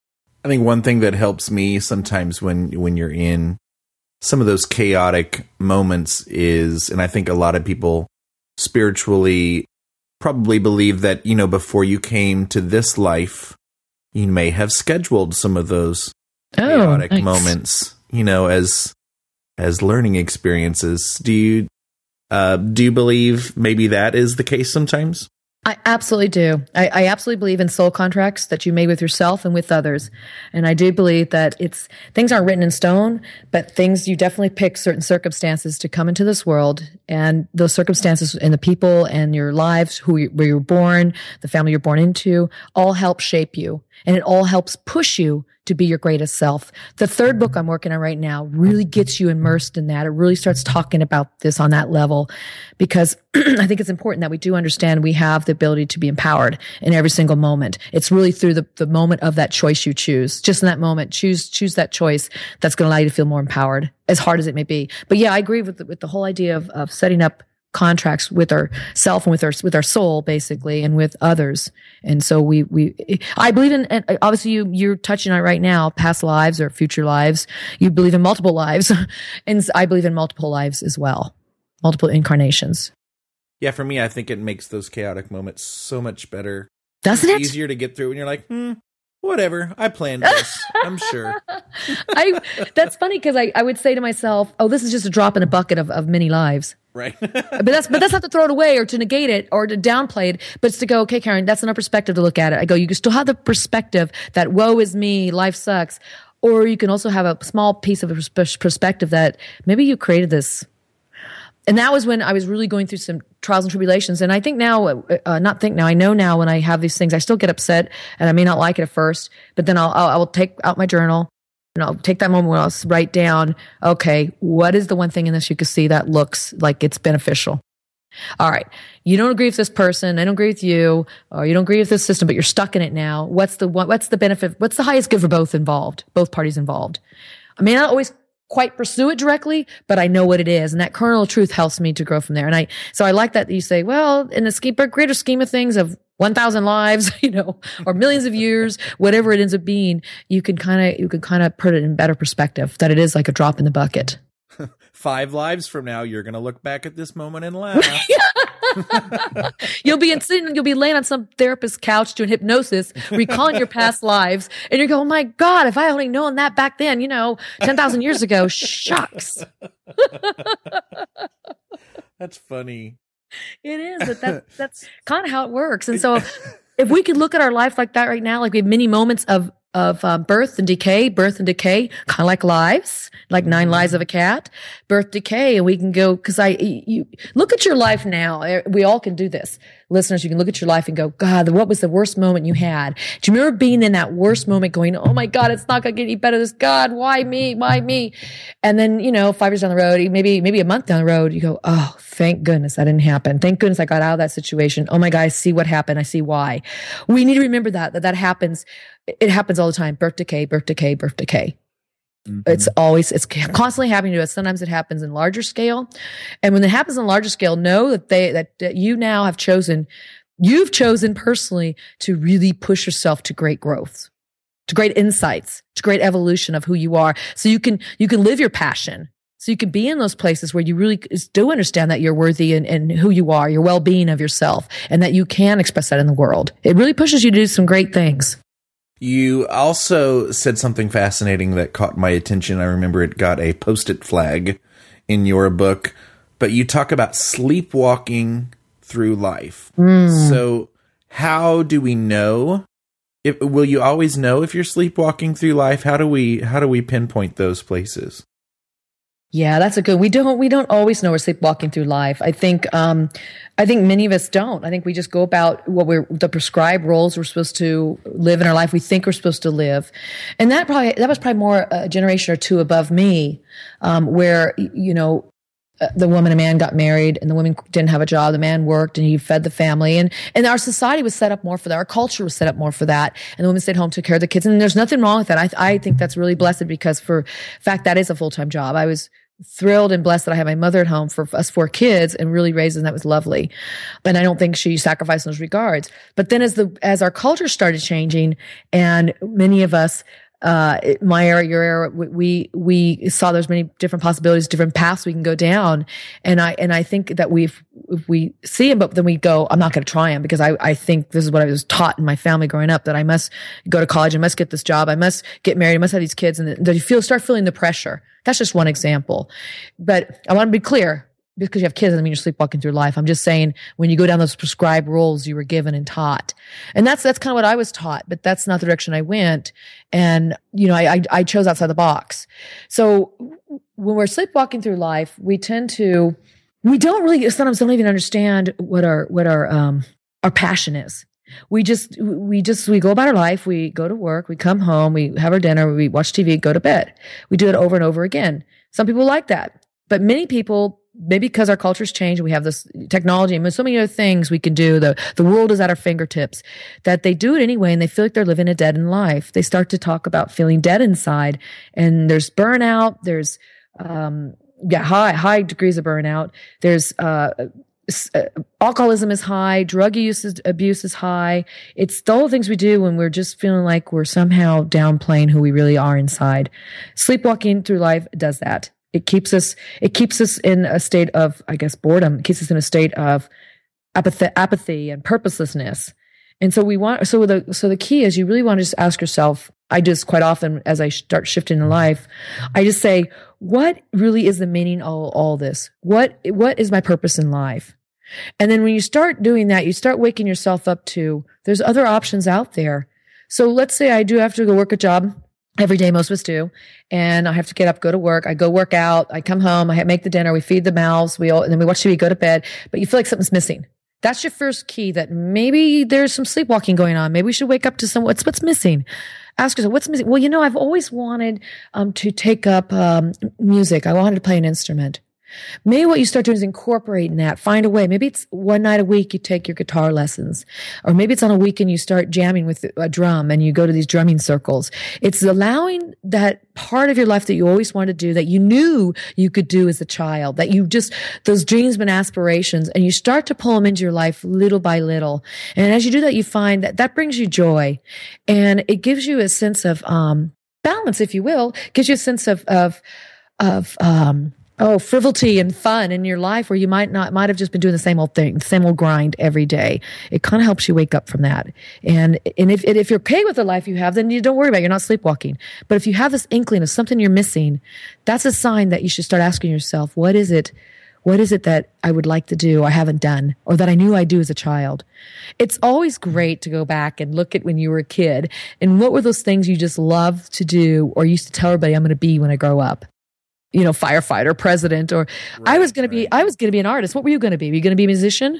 I think one thing that helps me sometimes when, when you're in some of those chaotic moments is, and I think a lot of people spiritually probably believe that, you know, before you came to this life, you may have scheduled some of those oh, chaotic nice. moments, you know, as as learning experiences. Do you uh, do you believe maybe that is the case sometimes? I absolutely do. I, I absolutely believe in soul contracts that you made with yourself and with others. And I do believe that it's things aren't written in stone, but things you definitely pick certain circumstances to come into this world. And those circumstances and the people and your lives, who you, where you were born, the family you're born into, all help shape you. And it all helps push you to be your greatest self. The third book I'm working on right now really gets you immersed in that. It really starts talking about this on that level, because I think it's important that we do understand we have the ability to be empowered in every single moment. It's really through the, the moment of that choice you choose. Just in that moment, choose choose that choice that's going to allow you to feel more empowered, as hard as it may be. But yeah, I agree with the, with the whole idea of, of setting up contracts with our self and with our with our soul, basically, and with others. And so we we I believe in, and obviously you you're touching on it right now, past lives or future lives. You believe in multiple lives, and I believe in multiple lives as well, multiple incarnations. Yeah, for me, I think it makes those chaotic moments so much better. Doesn't it's it? Easier to get through when you're like, hmm, whatever. I planned this. I'm sure. I that's funny, because I, I would say to myself, oh, this is just a drop in a bucket of, of many lives. Right. but that's but that's not to throw it away or to negate it or to downplay it, but it's to go, okay, Karen, that's another perspective to look at it. I go, you can still have the perspective that woe is me, life sucks. Or you can also have a small piece of a pers- perspective that maybe you created this. And that was when I was really going through some trials and tribulations. And I think now, uh, not think now, I know now when I have these things, I still get upset and I may not like it at first, but then I'll, I'll I will take out my journal and I'll take that moment when I'll write down, okay, what is the one thing in this you can see that looks like it's beneficial? All right. You don't agree with this person. I don't agree with you, or you don't agree with this system, but you're stuck in it now. What's the, what's the benefit? What's the highest good for both involved, both parties involved? I may not always quite pursue it directly, but I know what it is. And that kernel of truth helps me to grow from there. And I, so I like that you say, well, in the scheme, greater scheme of things of one thousand lives, you know, or millions of years, whatever it ends up being, you can kind of, you can kind of put it in better perspective, that it is like a drop in the bucket. Five lives from now, you're going to look back at this moment and laugh. You'll be in, sitting, you'll be laying on some therapist's couch doing hypnosis, recalling your past lives, and you go, "Oh my God, if I only known that back then, you know, ten thousand years ago, shucks." That's funny. It is, but that, that's kind of how it works. And so, if we could look at our life like that right now, like we have many moments of of um, birth and decay, birth and decay, kind of like lives, like Nine Lives of a Cat, birth, decay, and we can go, because I, you look at your life now. We all can do this. Listeners, you can look at your life and go, God, what was the worst moment you had? Do you remember being in that worst moment going, oh my God, it's not going to get any better. This God, why me? Why me? And then, you know, five years down the road, maybe, maybe a month down the road, you go, oh, thank goodness that didn't happen. Thank goodness I got out of that situation. Oh my God, I see what happened. I see why. We need to remember that, that that happens. It happens all the time. Birth, decay, birth, decay, birth, decay. Mm-hmm. It's always, it's constantly happening to us. Sometimes it happens in larger scale. And when it happens in larger scale, know that they, that, that you now have chosen, you've chosen personally to really push yourself to great growth, to great insights, to great evolution of who you are. So you can, you can live your passion. So you can be in those places where you really do understand that you're worthy and, and who you are, your well-being of yourself, and that you can express that in the world. It really pushes you to do some great things. You also said something fascinating that caught my attention. I remember it got a Post-it flag in your book, but you talk about sleepwalking through life. Mm. So how do we know? If, will you always know if you're sleepwalking through life? How do we, how do we pinpoint those places? Yeah, that's a good, we don't, we don't always know we're sleepwalking through life. I think, um, I think many of us don't. I think we just go about what we're, the prescribed roles we're supposed to live in our life. We think we're supposed to live. And that probably, that was probably more a generation or two above me, um, where, you know, the woman and man got married and the woman didn't have a job. The man worked and he fed the family. And, and our society was set up more for that. Our culture was set up more for that. And the woman stayed home, took care of the kids. And there's nothing wrong with that. I, I think that's really blessed, because for fact, that is a full-time job. I was thrilled and blessed that I had my mother at home for us four kids and really raised, and that was lovely. And I don't think she sacrificed in those regards. But then as the, as our culture started changing, and many of us uh, my era, your era, we, we saw there's many different possibilities, different paths we can go down. And I, and I think that we've, if we see them, but then we go, I'm not going to try them because I, I think this is what I was taught in my family growing up, that I must go to college, I must get this job, I must get married, I must have these kids, and that you feel, start feeling the pressure. That's just one example. But I want to be clear, because you have kids doesn't mean you're sleepwalking through life. I'm just saying when you go down those prescribed roles you were given and taught. And that's, that's kind of what I was taught, but that's not the direction I went. And, you know, I, I, I chose outside the box. So when we're sleepwalking through life, we tend to, we don't really, sometimes don't even understand what our, what our, um, our passion is. We just, we just, we go about our life. We go to work, we come home, we have our dinner, we watch T V, go to bed. We do it over and over again. Some people like that, but many people, maybe because our culture's changed, we have this technology and so many other things we can do. The, the world is at our fingertips, that they do it anyway and they feel like they're living a dead end life. They start to talk about feeling dead inside, and there's burnout. There's, um, yeah, high, high degrees of burnout. There's, uh, uh alcoholism is high. Drug use is, abuse is high. It's the whole things we do when we're just feeling like we're somehow downplaying who we really are inside. Sleepwalking through life does that. It keeps us, it keeps us in a state of, I guess, boredom. It keeps us in a state of apathy, apathy and purposelessness. And so we want, so the, so the key is you really want to just ask yourself, I just quite often, as I start shifting in life, I just say, what really is the meaning of all, all this? What, what is my purpose in life? And then when you start doing that, you start waking yourself up to, there's other options out there. So let's say I do have to go work a job every day, most of us do. And I have to get up, go to work. I go work out. I come home. I make the dinner. We feed the mouths. We all, and then we watch T V, go to bed. But you feel like something's missing. That's your first key, that maybe there's some sleepwalking going on. Maybe we should wake up to some, what's, what's missing? Ask yourself, what's missing? Well, you know, I've always wanted, um, to take up, um, music. I wanted to play an instrument. Maybe what you start doing is incorporating that. Find a way. Maybe it's one night a week you take your guitar lessons. Or maybe it's on a weekend you start jamming with a drum and you go to these drumming circles. It's allowing that part of your life that you always wanted to do, that you knew you could do as a child, that you just, those dreams and aspirations, and you start to pull them into your life little by little. And as you do that, you find that that brings you joy. And it gives you a sense of, um, balance, if you will. It gives you a sense of, of, of, um, Oh, frivolity and fun in your life, where you might not, might have just been doing the same old thing, the same old grind every day. It kind of helps you wake up from that. And, and if, if you're okay with the life you have, then you don't worry about it. You're not sleepwalking. But if you have this inkling of something you're missing, that's a sign that you should start asking yourself, what is it? What is it that I would like to do, I haven't done, or that I knew I'd do as a child? It's always great to go back and look at when you were a kid and what were those things you just loved to do or used to tell everybody I'm going to be when I grow up. You know, firefighter, president, or right, I was going right. to be, I was going to be an artist. What were you going to be? Were you going to be a musician?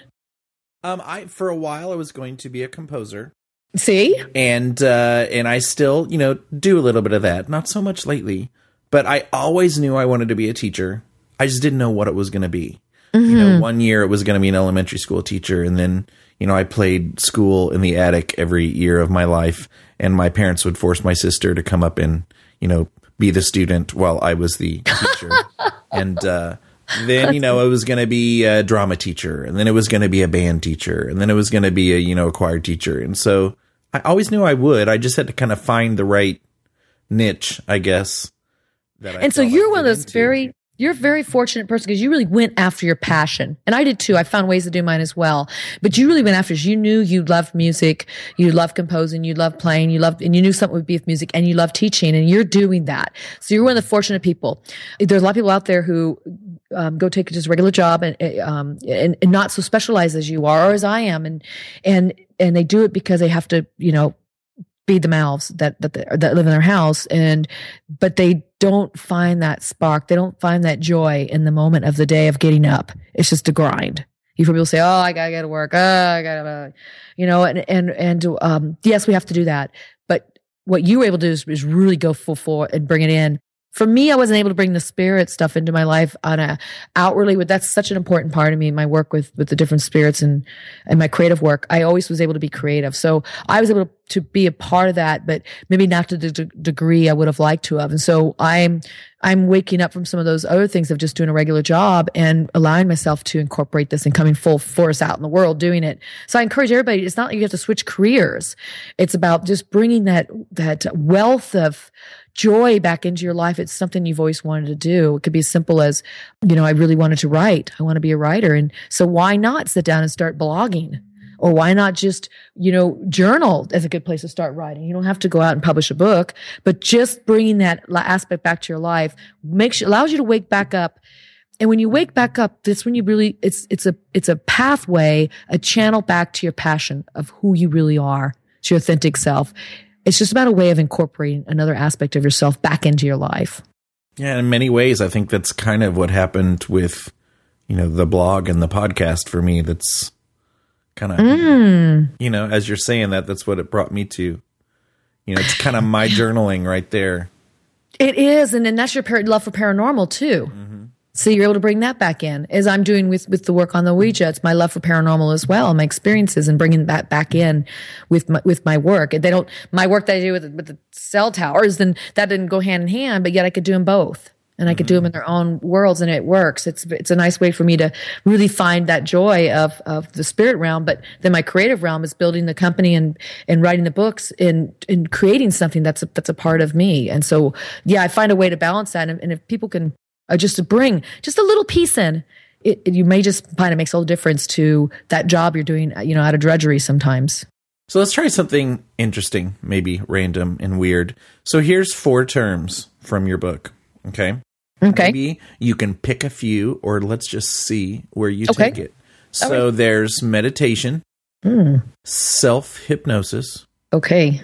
Um, I, for a while I was going to be a composer. See? And, uh, and I still, you know, do a little bit of that. Not so much lately, but I always knew I wanted to be a teacher. I just didn't know what it was going to be. Mm-hmm. You know, one year it was going to be an elementary school teacher. And then, you know, I played school in the attic every year of my life. And my parents would force my sister to come up and, you know, be the student while I was the teacher. and uh, then, you know, I was going to be a drama teacher, and then it was going to be a band teacher, and then it was going to be a, you know, a choir teacher. And so I always knew I would. I just had to kind of find the right niche, I guess. That I and so you're one of those into. very... You're a very fortunate person because you really went after your passion. And I did too. I found ways to do mine as well. But you really went after it. You knew you loved music. You loved composing. You loved playing. You loved, and you knew something would be with music, and you loved teaching, and you're doing that. So you're one of the fortunate people. There's a lot of people out there who um, go take just a regular job and, um, and, and not so specialized as you are or as I am. And, and, and they do it because they have to, you know, feed the mouths that that that live in their house, and but they don't find that spark. They don't find that joy in the moment of the day of getting up. It's just a grind. You hear people say, "Oh, I gotta go to work. Oh, I gotta," you know, and and and um, yes, we have to do that. But what you were able to do is, is really go full for and bring it in. for me, I wasn't able to bring the spirit stuff into my life on a outwardly, but that's such an important part of me, my work with, with the different spirits and, and my creative work. I always was able to be creative. So I was able to, to be a part of that, but maybe not to the d- degree I would have liked to have. And so I'm, I'm waking up from some of those other things of just doing a regular job and allowing myself to incorporate this and coming full force out in the world doing it. So I encourage everybody, it's not like you have to switch careers. It's about just bringing that, that wealth of joy back into your life. It's something you've always wanted to do. It could be as simple as, you know, I really wanted to write. I want to be a writer. And so why not sit down and start blogging? Or why not just, you know, journal as a good place to start writing? You don't have to go out and publish a book, but just bringing that aspect back to your life makes allows you to wake back up. And when you wake back up, that's when you really, it's, it's a, it's a pathway, a channel back to your passion of who you really are, to your authentic self. It's just about a way of incorporating another aspect of yourself back into your life. Yeah, in many ways, I think that's kind of what happened with, you know, the blog and the podcast for me. That's kind of, mm. you know, as you're saying that, that's what it brought me to. You know, it's kind of my journaling right there. It is, and then that's your par- love for paranormal too. Mm-hmm. So you're able to bring that back in, as I'm doing with, with the work on the Ouija. It's my love for paranormal as well, my experiences, and bringing that back in with my, with my work. They don't, my work that I do with, with the cell towers, then that didn't go hand in hand, but yet I could do them both. And I could do them in their own worlds, and it works. It's it's a nice way for me to really find that joy of of the spirit realm. But then my creative realm is building the company and and writing the books and and creating something that's a, that's a part of me. And so, yeah, I find a way to balance that. And, and if people can uh, just to bring just a little piece in, it, it, you may just find it makes all the difference to that job you're doing, you know, out of drudgery sometimes. So let's try something interesting, maybe random and weird. So here's four terms from your book. Okay. Okay. Maybe you can pick a few, or let's just see where you okay. take it. So right. There's meditation, mm. self-hypnosis. Okay.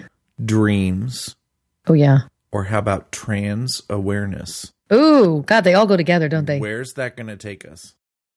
Dreams. Oh, yeah. Or how about trans awareness? Ooh, God, they all go together, don't they? Where's that going to take us?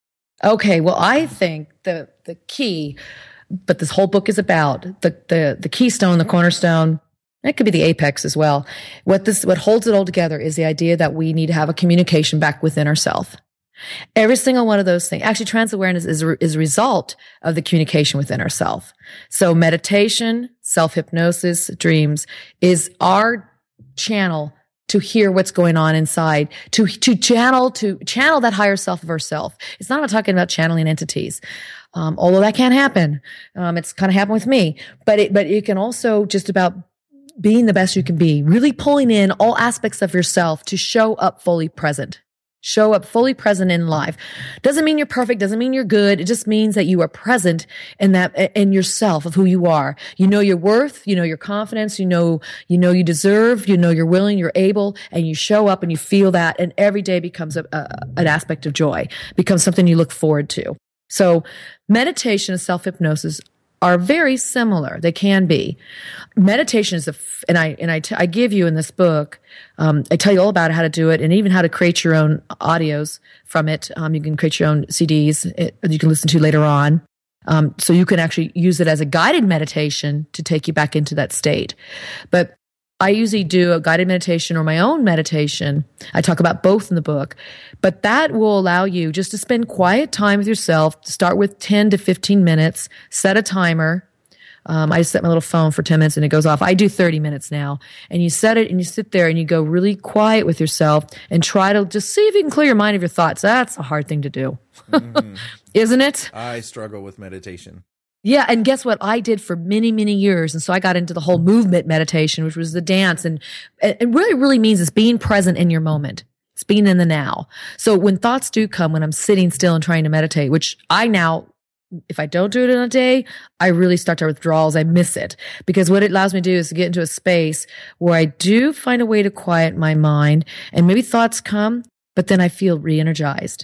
Okay. Well, I think the the key, but this whole book is about the the the keystone, the cornerstone. That could be the apex as well. What this, what holds it all together is the idea that we need to have a communication back within ourselves. Every single one of those things, actually trans awareness is a, is a result of the communication within ourselves. So meditation, self-hypnosis, dreams is our channel to hear what's going on inside, to, to channel, to channel that higher self of ourself. It's not about talking about channeling entities. Um, although that can happen. Um, it's kind of happened with me, but it, but it can also just about being the best you can be, really pulling in all aspects of yourself to show up fully present. Show up fully present in life. Doesn't mean you're perfect, doesn't mean you're good. It just means that you are present in that, in yourself of who you are. You know your worth, you know your confidence, you know, you know you deserve, you know you're willing, you're able, and you show up and you feel that, and every day becomes a, a, an aspect of joy, becomes something you look forward to. So meditation and self-hypnosis are very similar. They can be. Meditation is a, f- and I and I, t- I give you in this book. Um, I tell you all about how to do it, and even how to create your own audios from it. Um, you can create your own C Ds it, that you can listen to later on. Um, so you can actually use it as a guided meditation to take you back into that state. But I usually do a guided meditation or my own meditation. I talk about both in the book, but that will allow you just to spend quiet time with yourself. Start with ten to fifteen minutes, set a timer. Um, I just set my little phone for ten minutes and it goes off. I do thirty minutes now, and you set it and you sit there and you go really quiet with yourself and try to just see if you can clear your mind of your thoughts. That's a hard thing to do. Mm-hmm. Isn't it? I struggle with meditation. Yeah, and guess what? I did for many, many years. And so I got into the whole movement meditation, which was the dance. And it really, really means it's being present in your moment. It's being in the now. So when thoughts do come, when I'm sitting still and trying to meditate, which I now, if I don't do it in a day, I really start to withdrawals. I miss it, because what it allows me to do is to get into a space where I do find a way to quiet my mind, and maybe thoughts come, but then I feel re-energized.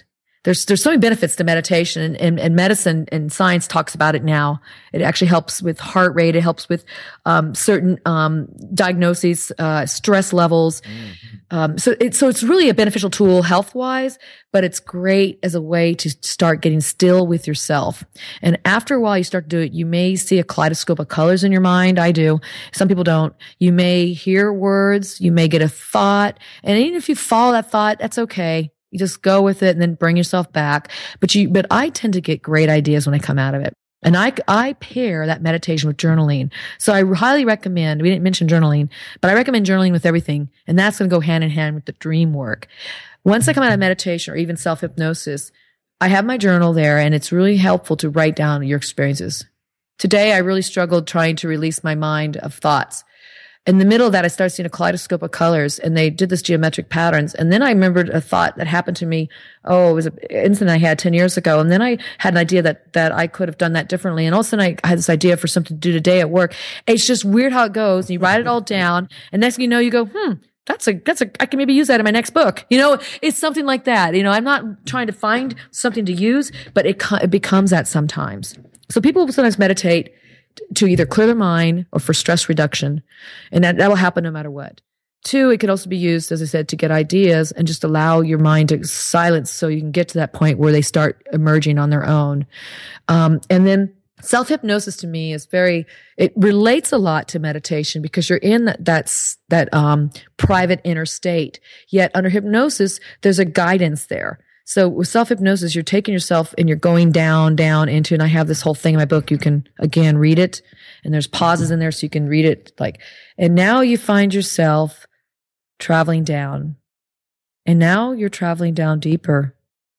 there's there's so many benefits to meditation, and, and, and medicine and science talks about it now. It actually helps with heart rate. It helps with um, certain um, diagnoses, uh, stress levels. Mm-hmm. Um, so it's so it's really a beneficial tool health wise, but it's great as a way to start getting still with yourself. And after a while, you start to do it. You may see a kaleidoscope of colors in your mind. I do. Some people don't. You may hear words. You may get a thought, and even if you follow that thought, that's okay. You just go with it and then bring yourself back. But you, but I tend to get great ideas when I come out of it. And I, I pair that meditation with journaling. So I highly recommend, we didn't mention journaling, but I recommend journaling with everything. And that's going to go hand in hand with the dream work. Once I come out of meditation or even self-hypnosis, I have my journal there, and it's really helpful to write down your experiences. Today, I really struggled trying to release my mind of thoughts. In the middle of that, I started seeing a kaleidoscope of colors, and they did this geometric patterns. And then I remembered a thought that happened to me. Oh, it was an incident I had ten years ago. And then I had an idea that, that I could have done that differently. And all of a sudden I had this idea for something to do today at work. It's just weird how it goes. And you write it all down. And next thing you know, you go, hmm, that's a, that's a, I can maybe use that in my next book. You know, it's something like that. You know, I'm not trying to find something to use, but it, it becomes that sometimes. So people will sometimes meditate to either clear their mind or for stress reduction. And that, that will happen no matter what. Two, it could also be used, as I said, to get ideas and just allow your mind to silence so you can get to that point where they start emerging on their own. Um, and then self-hypnosis to me is very, it relates a lot to meditation because you're in that, that's, that, um, private inner state. Yet under hypnosis, there's a guidance there. So with self-hypnosis, you're taking yourself and you're going down, down into, and I have this whole thing in my book. You can, again, read it, and there's pauses in there so you can read it. Like, and now you find yourself traveling down. And now you're traveling down deeper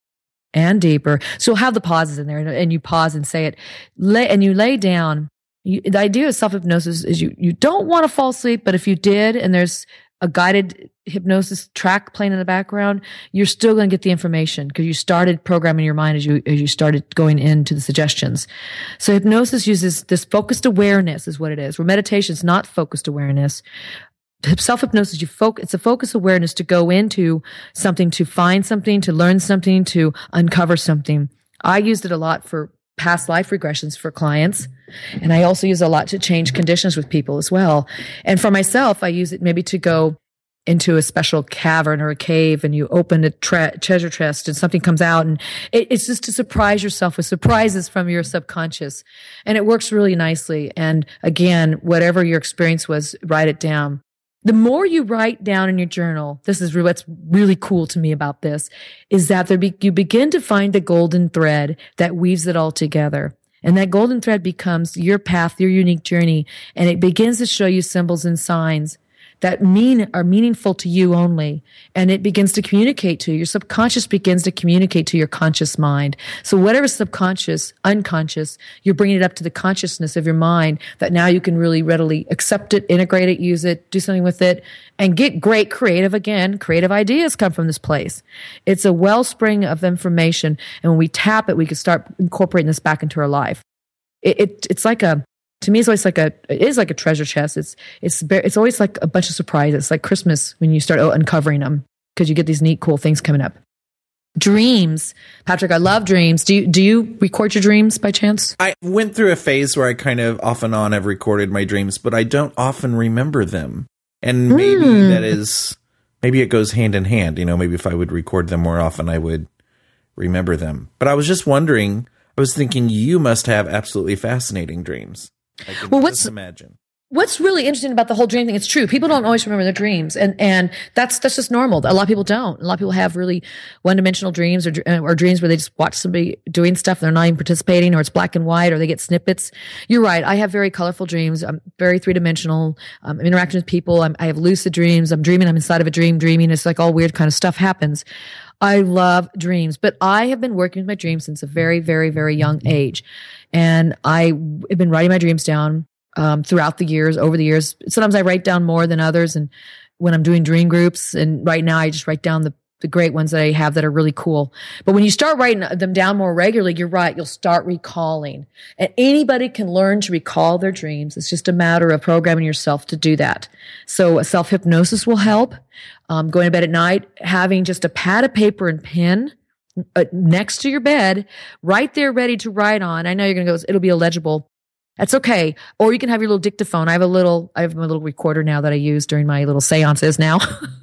and deeper. So you'll have the pauses in there, and, and you pause and say it. Lay, and you lay down. You, the idea of self-hypnosis is you, you don't want to fall asleep, but if you did, and there's a guided hypnosis track playing in the background, you're still going to get the information because you started programming your mind as you, as you started going into the suggestions. So hypnosis uses this focused awareness is what it is, where meditation is not focused awareness. Self-hypnosis, you focus, it's a focused awareness to go into something, to find something, to learn something, to uncover something. I used it a lot for past life regressions for clients. And I also use it a lot to change conditions with people as well. And for myself, I use it maybe to go into a special cavern or a cave, and you open a tre- treasure chest and something comes out, and it, it's just to surprise yourself with surprises from your subconscious. And it works really nicely. And again, whatever your experience was, write it down. The more you write down in your journal, this is what's really cool to me about this, is that there be, you begin to find the golden thread that weaves it all together. And that golden thread becomes your path, your unique journey. And it begins to show you symbols and signs that mean are meaningful to you only. And it begins to communicate to you. Your subconscious begins to communicate to your conscious mind. So whatever subconscious, unconscious, you're bringing it up to the consciousness of your mind that now you can really readily accept it, integrate it, use it, do something with it, and get great creative, again, creative ideas come from this place. It's a wellspring of information. And when we tap it, we can start incorporating this back into our life. It, it it's like a, To me, it's always like a, it is like a treasure chest. It's, it's, it's always like a bunch of surprises. It's like Christmas when you start uncovering them because you get these neat, cool things coming up. Dreams. Patrick, I love dreams. Do you, do you record your dreams by chance? I went through a phase where I kind of off and on have recorded my dreams, but I don't often remember them. And maybe mm. that is, maybe it goes hand in hand. You know, maybe if I would record them more often, I would remember them. But I was just wondering, I was thinking you must have absolutely fascinating dreams. I can well, just what's imagine. What's really interesting about the whole dream thing? It's true. People don't always remember their dreams, and and that's that's just normal. A lot of people don't. A lot of people have really one-dimensional dreams, or or dreams where they just watch somebody doing stuff and they're not even participating, or it's black and white, or they get snippets. You're right. I have very colorful dreams. I'm very three-dimensional. Um, I'm interacting with people. I'm, I have lucid dreams. I'm dreaming. I'm inside of a dream, dreaming. It's like all weird kind of stuff happens. I love dreams, but I have been working with my dreams since a very, very, very young age. And I have been writing my dreams down um, throughout the years, over the years. Sometimes I write down more than others. And when I'm doing dream groups, and right now I just write down the, the great ones that I have that are really cool. But when you start writing them down more regularly, you're right, you'll start recalling. And anybody can learn to recall their dreams. It's just a matter of programming yourself to do that. So a self-hypnosis will help. Um, going to bed at night, having just a pad of paper and pen uh, next to your bed, right there ready to write on. I know you're going to go, it'll be illegible. That's okay. Or you can have your little dictaphone. I have a little, I have my little recorder now that I use during my little seances now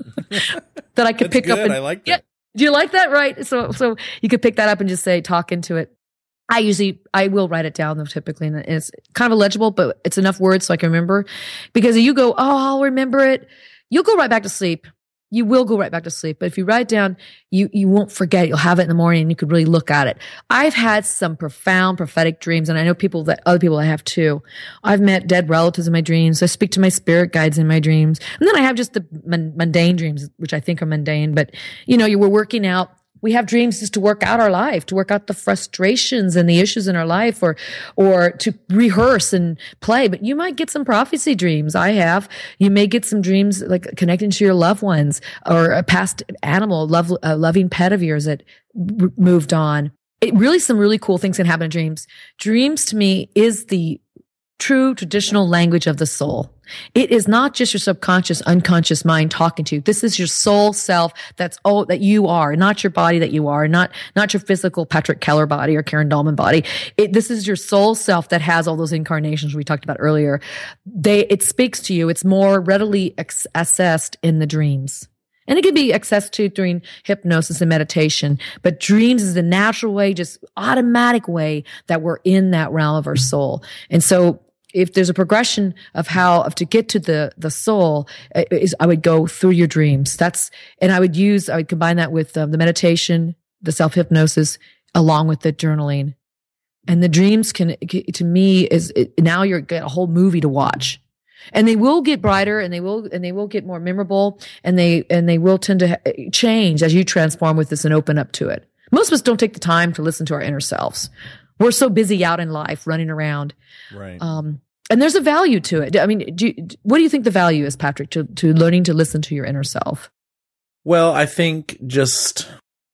that I could pick good. up. And, I like that. Yeah, do you like that? Right. So, so you could pick that up and just say, talk into it. I usually, I will write it down though, typically, and it's kind of illegible, but it's enough words so I can remember. Because if you go, oh, I'll remember it, you'll go right back to sleep. You will go right back to sleep. But if you write it down, you, you won't forget it. You'll have it in the morning and you could really look at it. I've had some profound prophetic dreams, and I know people that, other people I have too. I've met dead relatives in my dreams. I speak to my spirit guides in my dreams. And then I have just the mundane dreams, which I think are mundane, but you know, you were working out. We have dreams just to work out our life, to work out the frustrations and the issues in our life, or, or to rehearse and play. But you might get some prophecy dreams. I have. You may get some dreams like connecting to your loved ones or a past animal, love, a loving pet of yours that r- moved on. It really, some really cool things can happen in dreams. Dreams to me is the true traditional language of the soul. It is not just your subconscious, unconscious mind talking to you. This is your soul self. That's all that you are, not your body that you are, not, not your physical Patrick Keller body or Karen Dahlman body. It, this is your soul self that has all those incarnations we talked about earlier. They, it speaks to you. It's more readily ex- assessed in the dreams. And it can be accessed to during hypnosis and meditation. But dreams is the natural way, just automatic way that we're in that realm of our soul. And so if there's a progression of how of to get to the the soul, is I would go through your dreams. That's and I would use I would combine that with um, the meditation, the self hypnosis, along with the journaling. And the dreams can, to me, is it, now you're get a whole movie to watch, and they will get brighter, and they will and they will get more memorable, and they and they will tend to change as you transform with this and open up to it. Most of us don't take the time to listen to our inner selves. We're so busy out in life, running around. Right. Um, and there's a value to it. I mean, do you, what do you think the value is, Patrick, to, to learning to listen to your inner self? Well, I think just,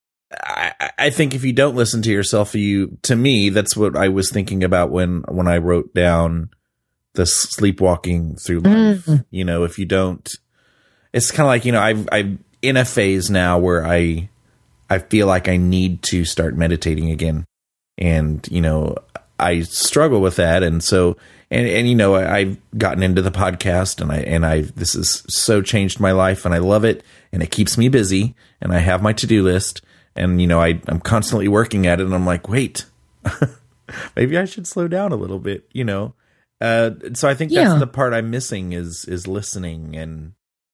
I, I think if you don't listen to yourself, you, to me, that's what I was thinking about when, when I wrote down the sleepwalking through life. Mm-hmm. You know, if you don't, it's kind of like, you know, I've, I'm in a phase now where I, I feel like I need to start meditating again. And, you know, I struggle with that. And so, and, and, you know, I, I've gotten into the podcast and I, and I, this has so changed my life and I love it and it keeps me busy and I have my to-do list and, you know, I, I'm constantly working at it and I'm like, wait, maybe I should slow down a little bit, you know? Uh, so I think that's yeah. the part I'm missing is, is listening. And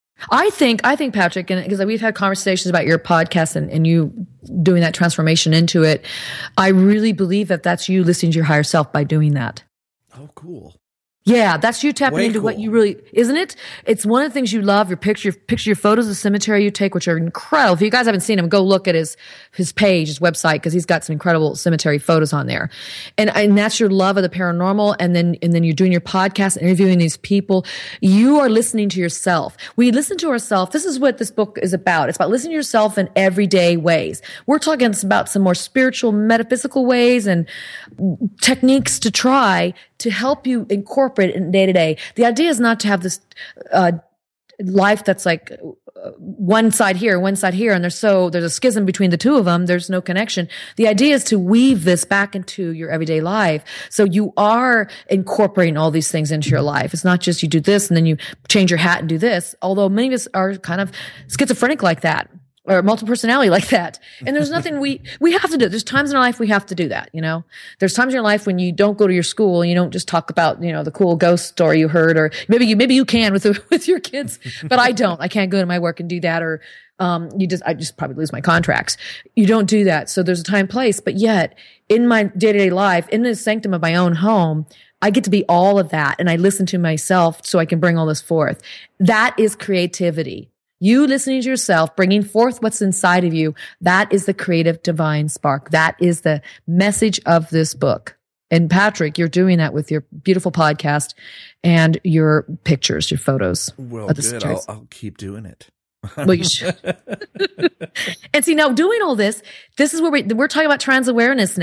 I think, I think Patrick, and because we've had conversations about your podcast and, and you doing that transformation into it, I really believe that that's you listening to your higher self by doing that. Oh, cool. Yeah, that's you tapping Way into cool. what you really, isn't it? It's one of the things you love, your picture, picture your photos of the cemetery you take, which are incredible. If you guys haven't seen him, go look at his, his page, his website, because he's got some incredible cemetery photos on there. And, and that's your love of the paranormal. And then, and then you're doing your podcast, interviewing these people. You are listening to yourself. We listen to ourselves. This is what this book is about. It's about listening to yourself in everyday ways. We're talking about some more spiritual, metaphysical ways and techniques to try to help you incorporate it in day to day. The idea is not to have this uh, life that's like uh, one side here, one side here, and there's so there's a schism between the two of them. There's no connection. The idea is to weave this back into your everyday life, so you are incorporating all these things into your life. It's not just you do this and then you change your hat and do this. Although many of us are kind of schizophrenic like that. Or multiple personality like that. And there's nothing we, we have to do. There's times in our life we have to do that, you know? There's times in your life when you don't go to your school and you don't just talk about, you know, the cool ghost story you heard, or maybe you, maybe you can with, the, with your kids, but I don't. I can't go to my work and do that, or, um, you just, I just probably lose my contracts. You don't do that. So there's a time and place, but yet in my day to day life, in the sanctum of my own home, I get to be all of that. And I listen to myself so I can bring all this forth. That is creativity. You listening to yourself, bringing forth what's inside of you, that is the creative divine spark. That is the message of this book. And Patrick, you're doing that with your beautiful podcast and your pictures, your photos. Well, good. I'll, I'll keep doing it. Well, you should. And see, now doing all this, this is where we, we're talking about trans awareness now.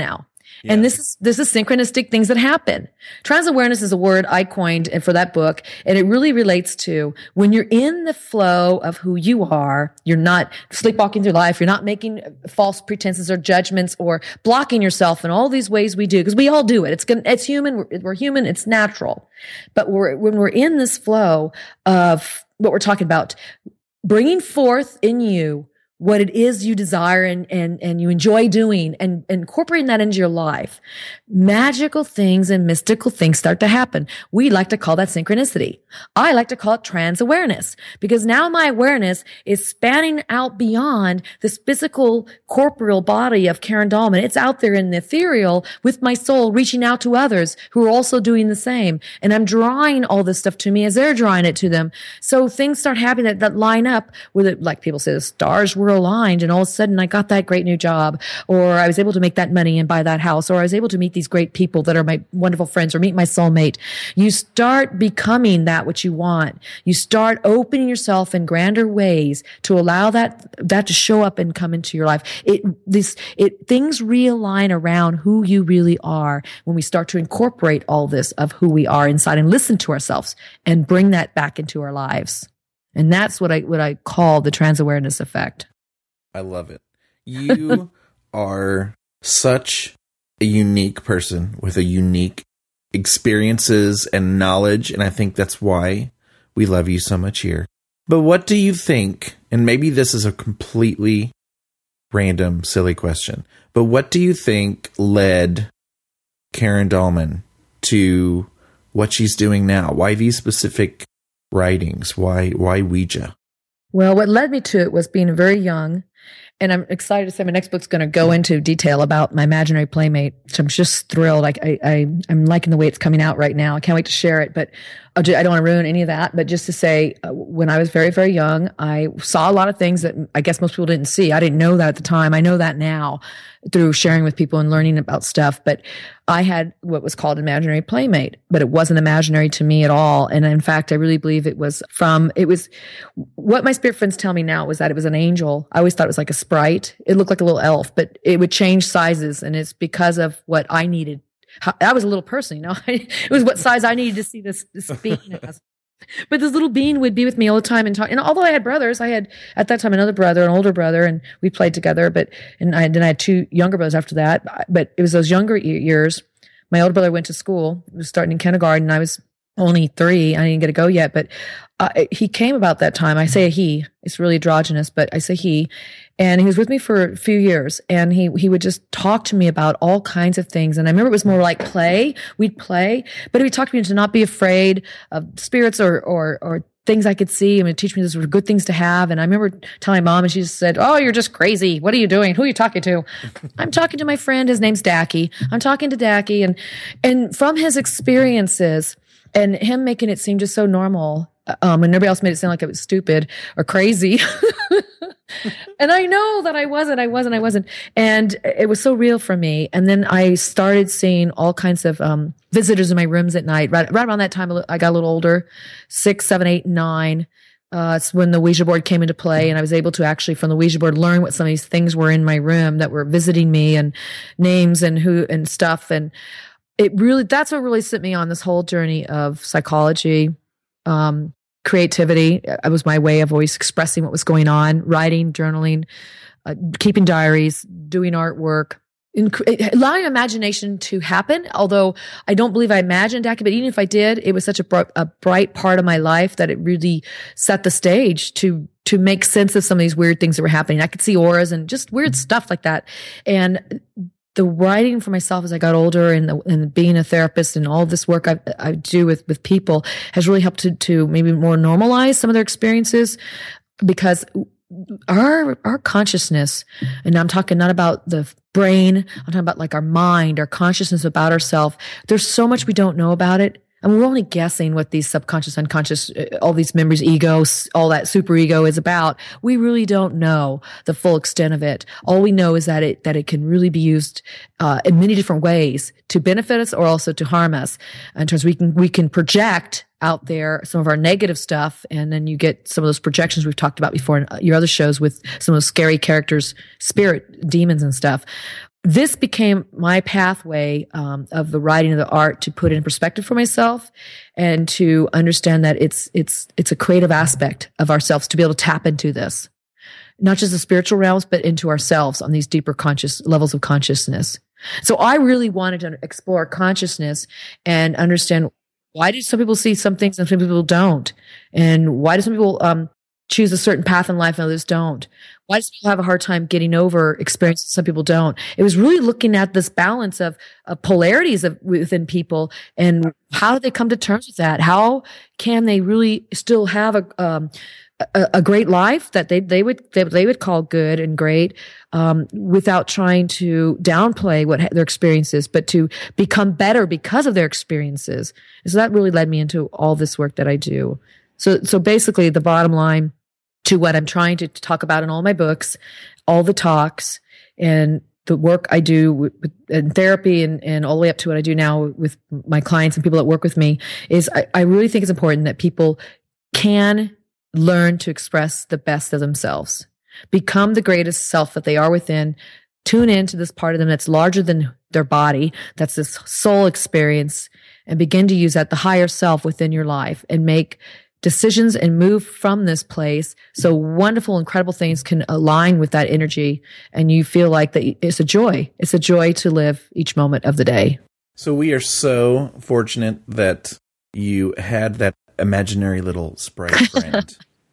Yeah. And this is, this is synchronistic things that happen. Trans awareness is a word I coined for that book. And it really relates to when you're in the flow of who you are, you're not sleepwalking through life. You're not making false pretenses or judgments or blocking yourself in all these ways we do. Because we all do it. It's gonna, it's human. We're, we're human. It's natural. But we're, when we're in this flow of what we're talking about, bringing forth in you what it is you desire and, and, and you enjoy doing and, and incorporating that into your life, magical things and mystical things start to happen. We like to call that synchronicity. I like to call it trans awareness because now my awareness is spanning out beyond this physical corporeal body of Karen Dahlman. It's out there in the ethereal with my soul reaching out to others who are also doing the same. And I'm drawing all this stuff to me as they're drawing it to them. So things start happening that, that line up where, the, like people say, the stars were aligned and all of a sudden I got that great new job, or I was able to make that money and buy that house, or I was able to meet these great people that are my wonderful friends or meet my soulmate. You start becoming that which you want. You start opening yourself in grander ways to allow that, that to show up and come into your life. It, this, it, things realign around who you really are when we start to incorporate all this of who we are inside and listen to ourselves and bring that back into our lives. And that's what I, what I call the trans awareness effect. I love it. You are such a unique person with a unique experiences and knowledge, and I think that's why we love you so much here. But what do you think, and maybe this is a completely random, silly question, but what do you think led Karen Dahlman to what she's doing now? Why these specific writings? Why, why Ouija? Well, what led me to it was being very young. And I'm excited to say my next book's going to go into detail about my imaginary playmate. So I'm just thrilled. Like I, I, I'm liking the way it's coming out right now. I can't wait to share it, but I'll just, I don't want to ruin any of that. But just to say, uh, when I was very, very young, I saw a lot of things that I guess most people didn't see. I didn't know that at the time. I know that now through sharing with people and learning about stuff. But I had what was called imaginary playmate, but it wasn't imaginary to me at all. And in fact, I really believe it was from, it was what my spirit friends tell me now was that it was an angel. I always thought it was like a sprite. It looked like a little elf, but it would change sizes. And it's because of what I needed. I was a little person, you know, it was what size I needed to see this, this being as. But this little being would be with me all the time and talk. And although I had brothers, I had at that time another brother, an older brother, and we played together. But and I then I had two younger brothers after that. But it was those younger years. My older brother went to school. He was starting in kindergarten. I was only three. I didn't get to go yet. But uh, he came about that time. I say he. It's really androgynous, but I say he. And he was with me for a few years, and he, he would just talk to me about all kinds of things. And I remember it was more like play. We'd play, but he would talk to me to not be afraid of spirits or, or, or things I could see. I mean, teach me these were good things to have. And I remember telling mom, and she just said, "Oh, you're just crazy. What are you doing? Who are you talking to?" I'm talking to my friend. His name's Dacky. I'm talking to Dacky. And, and from his experiences and him making it seem just so normal, um, and nobody else made it sound like it was stupid or crazy. And I know that I wasn't, I wasn't, I wasn't. And it was so real for me. And then I started seeing all kinds of um, visitors in my rooms at night. Right, right around that time, I got a little older, six, seven, eight, nine. Uh, it's when the Ouija board came into play, and I was able to actually, from the Ouija board, learn what some of these things were in my room that were visiting me, and names and who and stuff. And it really, that's what really set me on this whole journey of psychology, um, creativity. It was my way of always expressing what was going on, writing, journaling, uh, keeping diaries, doing artwork, inc- allowing imagination to happen. Although I don't believe I imagined Dacky, but even if I did, it was such a, br- a bright part of my life that it really set the stage to to make sense of some of these weird things that were happening. I could see auras and just weird stuff like that. And the writing for myself as I got older, and, the, and being a therapist and all this work I, I do with, with people has really helped to, to maybe more normalize some of their experiences, because our, our consciousness, and I'm talking not about the brain, I'm talking about like our mind, our consciousness about ourselves. There's so much we don't know about it. And we're only guessing what these subconscious, unconscious, all these memories, egos, all that super ego is about. We really don't know the full extent of it. All we know is that it, that it can really be used, uh, in many different ways to benefit us or also to harm us. In terms we can, we can project out there some of our negative stuff. And then you get some of those projections we've talked about before in your other shows with some of those scary characters, spirit demons and stuff. this became my pathway um, of the writing of the art to put it in perspective for myself and to understand that it's it's it's a creative aspect of ourselves to be able to tap into this, not just the spiritual realms, but into ourselves on these deeper conscious levels of consciousness. So I really wanted to explore consciousness and understand, why do some people see some things and some people don't? And why do some people um, choose a certain path in life and others don't? Why do some people have a hard time getting over experiences some people don't? It was really looking at this balance of, of polarities of, within people, and how do they come to terms with that? How can they really still have a um, a, a great life that they they would they, they would call good and great, um, without trying to downplay what ha- their experience is, but to become better because of their experiences. And so that really led me into all this work that I do. So so basically, the bottom line to what I'm trying to talk about in all my books, all the talks, and the work I do with, with, in therapy, and, and all the way up to what I do now with my clients and people that work with me, is I, I really think it's important that people can learn to express the best of themselves, become the greatest self that they are within, tune into this part of them that's larger than their body, that's this soul experience, and begin to use that, the higher self within your life, and make decisions and move from this place so wonderful, incredible things can align with that energy, and you feel like that it's a joy. It's a joy to live each moment of the day. So we are so fortunate that you had that imaginary little sprite friend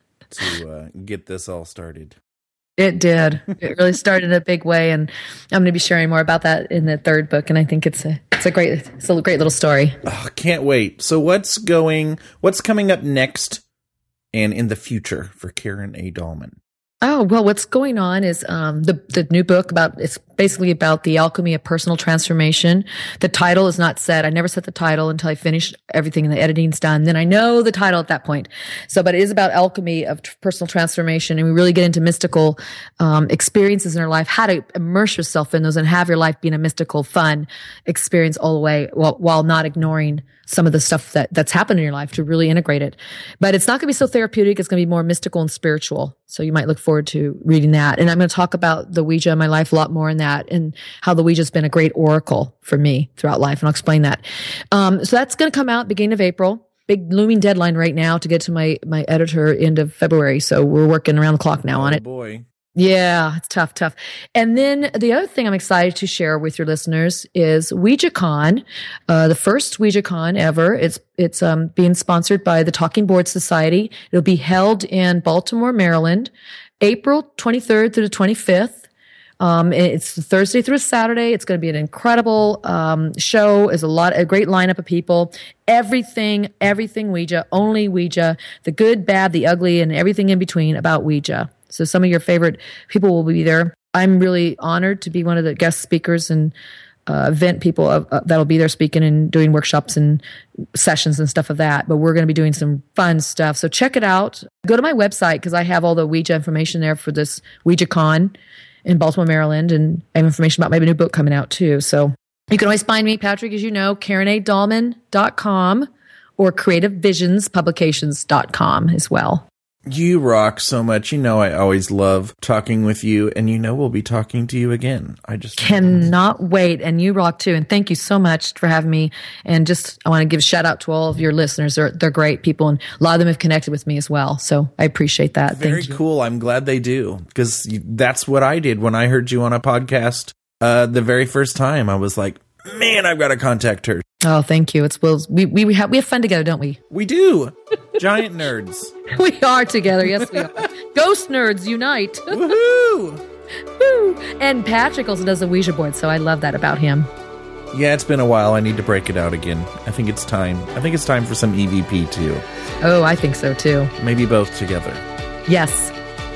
to uh, get this all started. It did. It really started in a big way, and I'm going to be sharing more about that in the third book. And I think it's a it's a great it's a great little story. Oh, can't wait. So what's going? What's coming up next, and in the future for Karen A. Dahlman? Oh, well, what's going on is um, the the new book about, it's basically about the alchemy of personal transformation. The title is not set. I never set the title until I finish everything and the editing's done. Then I know the title at that point. So, but it is about alchemy of t- personal transformation, and we really get into mystical um, experiences in our life, how to immerse yourself in those and have your life being a mystical, fun experience all the way, while, while not ignoring some of the stuff that, that's happened in your life, to really integrate it. But it's not going to be so therapeutic. It's going to be more mystical and spiritual. So you might look forward to reading that. And I'm going to talk about the Ouija in my life a lot more in that, and how the Ouija's been a great oracle for me throughout life. And I'll explain that. Um, so that's going to come out beginning of April. Big looming deadline right now to get to my, my editor end of February. So we're working around the clock now on oh, it. boy. Yeah, it's tough, tough. And then the other thing I'm excited to share with your listeners is WouijaCon, uh, the first WouijaCon ever. It's it's um, being sponsored by the Talking Board Society. It'll be held in Baltimore, Maryland, April twenty-third through the twenty-fifth. Um, it's Thursday through Saturday. It's going to be an incredible um, show. There's a lot, a great lineup of people. Everything, everything Ouija, only Ouija, the good, bad, the ugly, and everything in between about Ouija. So some of your favorite people will be there. I'm really honored to be one of the guest speakers and uh, event people uh, uh, that'll be there speaking and doing workshops and sessions and stuff of that. But we're going to be doing some fun stuff. So check it out. Go to my website, because I have all the Ouija information there for this WouijaCon in Baltimore, Maryland, and I have information about my new book coming out too. So you can always find me, Patrick, as you know, Karen A Dahlman dot com or creative visions publications dot com as well. You rock so much. You know I always love talking with you, and you know we'll be talking to you again. I just cannot wait, and you rock too. And thank you so much for having me. And just I want to give a shout out to all of your listeners. They're they're great people, and a lot of them have connected with me as well. So I appreciate that. Very thank you. Cool. I'm glad they do, because that's what I did when I heard you on a podcast uh, the very first time. I was like, man, I've got to contact her. Oh, thank you. It's well, we we we have we have fun together, don't we? We do. Giant nerds. We are together. Yes, we are. Ghost nerds unite. Woohoo! Woo! And Patrick also does a Ouija board, so I love that about him. Yeah, it's been a while. I need to break it out again. I think it's time. I think it's time for some E V P too. Oh, I think so too. Maybe both together. Yes.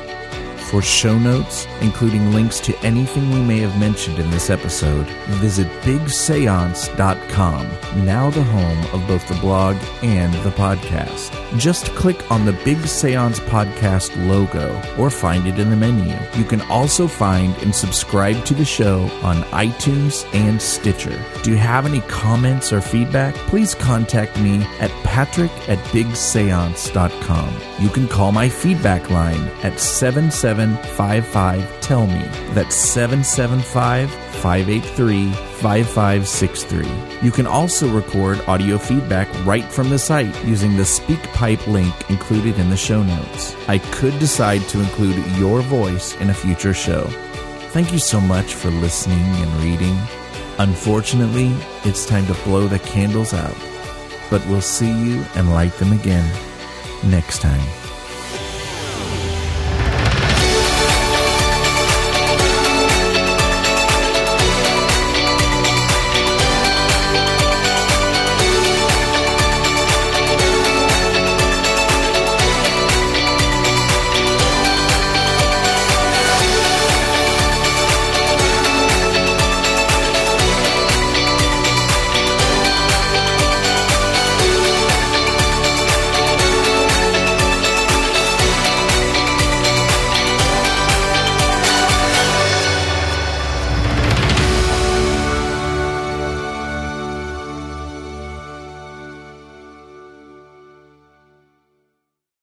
For show notes, including links to anything we may have mentioned in this episode, visit big seance dot com, now the home of both the blog and the podcast. Just click on the Big Seance Podcast logo or find it in the menu. You can also find and subscribe to the show on iTunes and Stitcher. Do you have any comments or feedback? Please contact me at patrick at big seance dot com. You can call my feedback line at seven seven seven five five, T E L M E. That's seven seven five, five eight three, five five six three. You can also record audio feedback right from the site using the SpeakPipe link included in the show notes. I could decide to include your voice in a future show. Thank you so much for listening and reading. Unfortunately, it's time to blow the candles out, but we'll see you and light them again next time.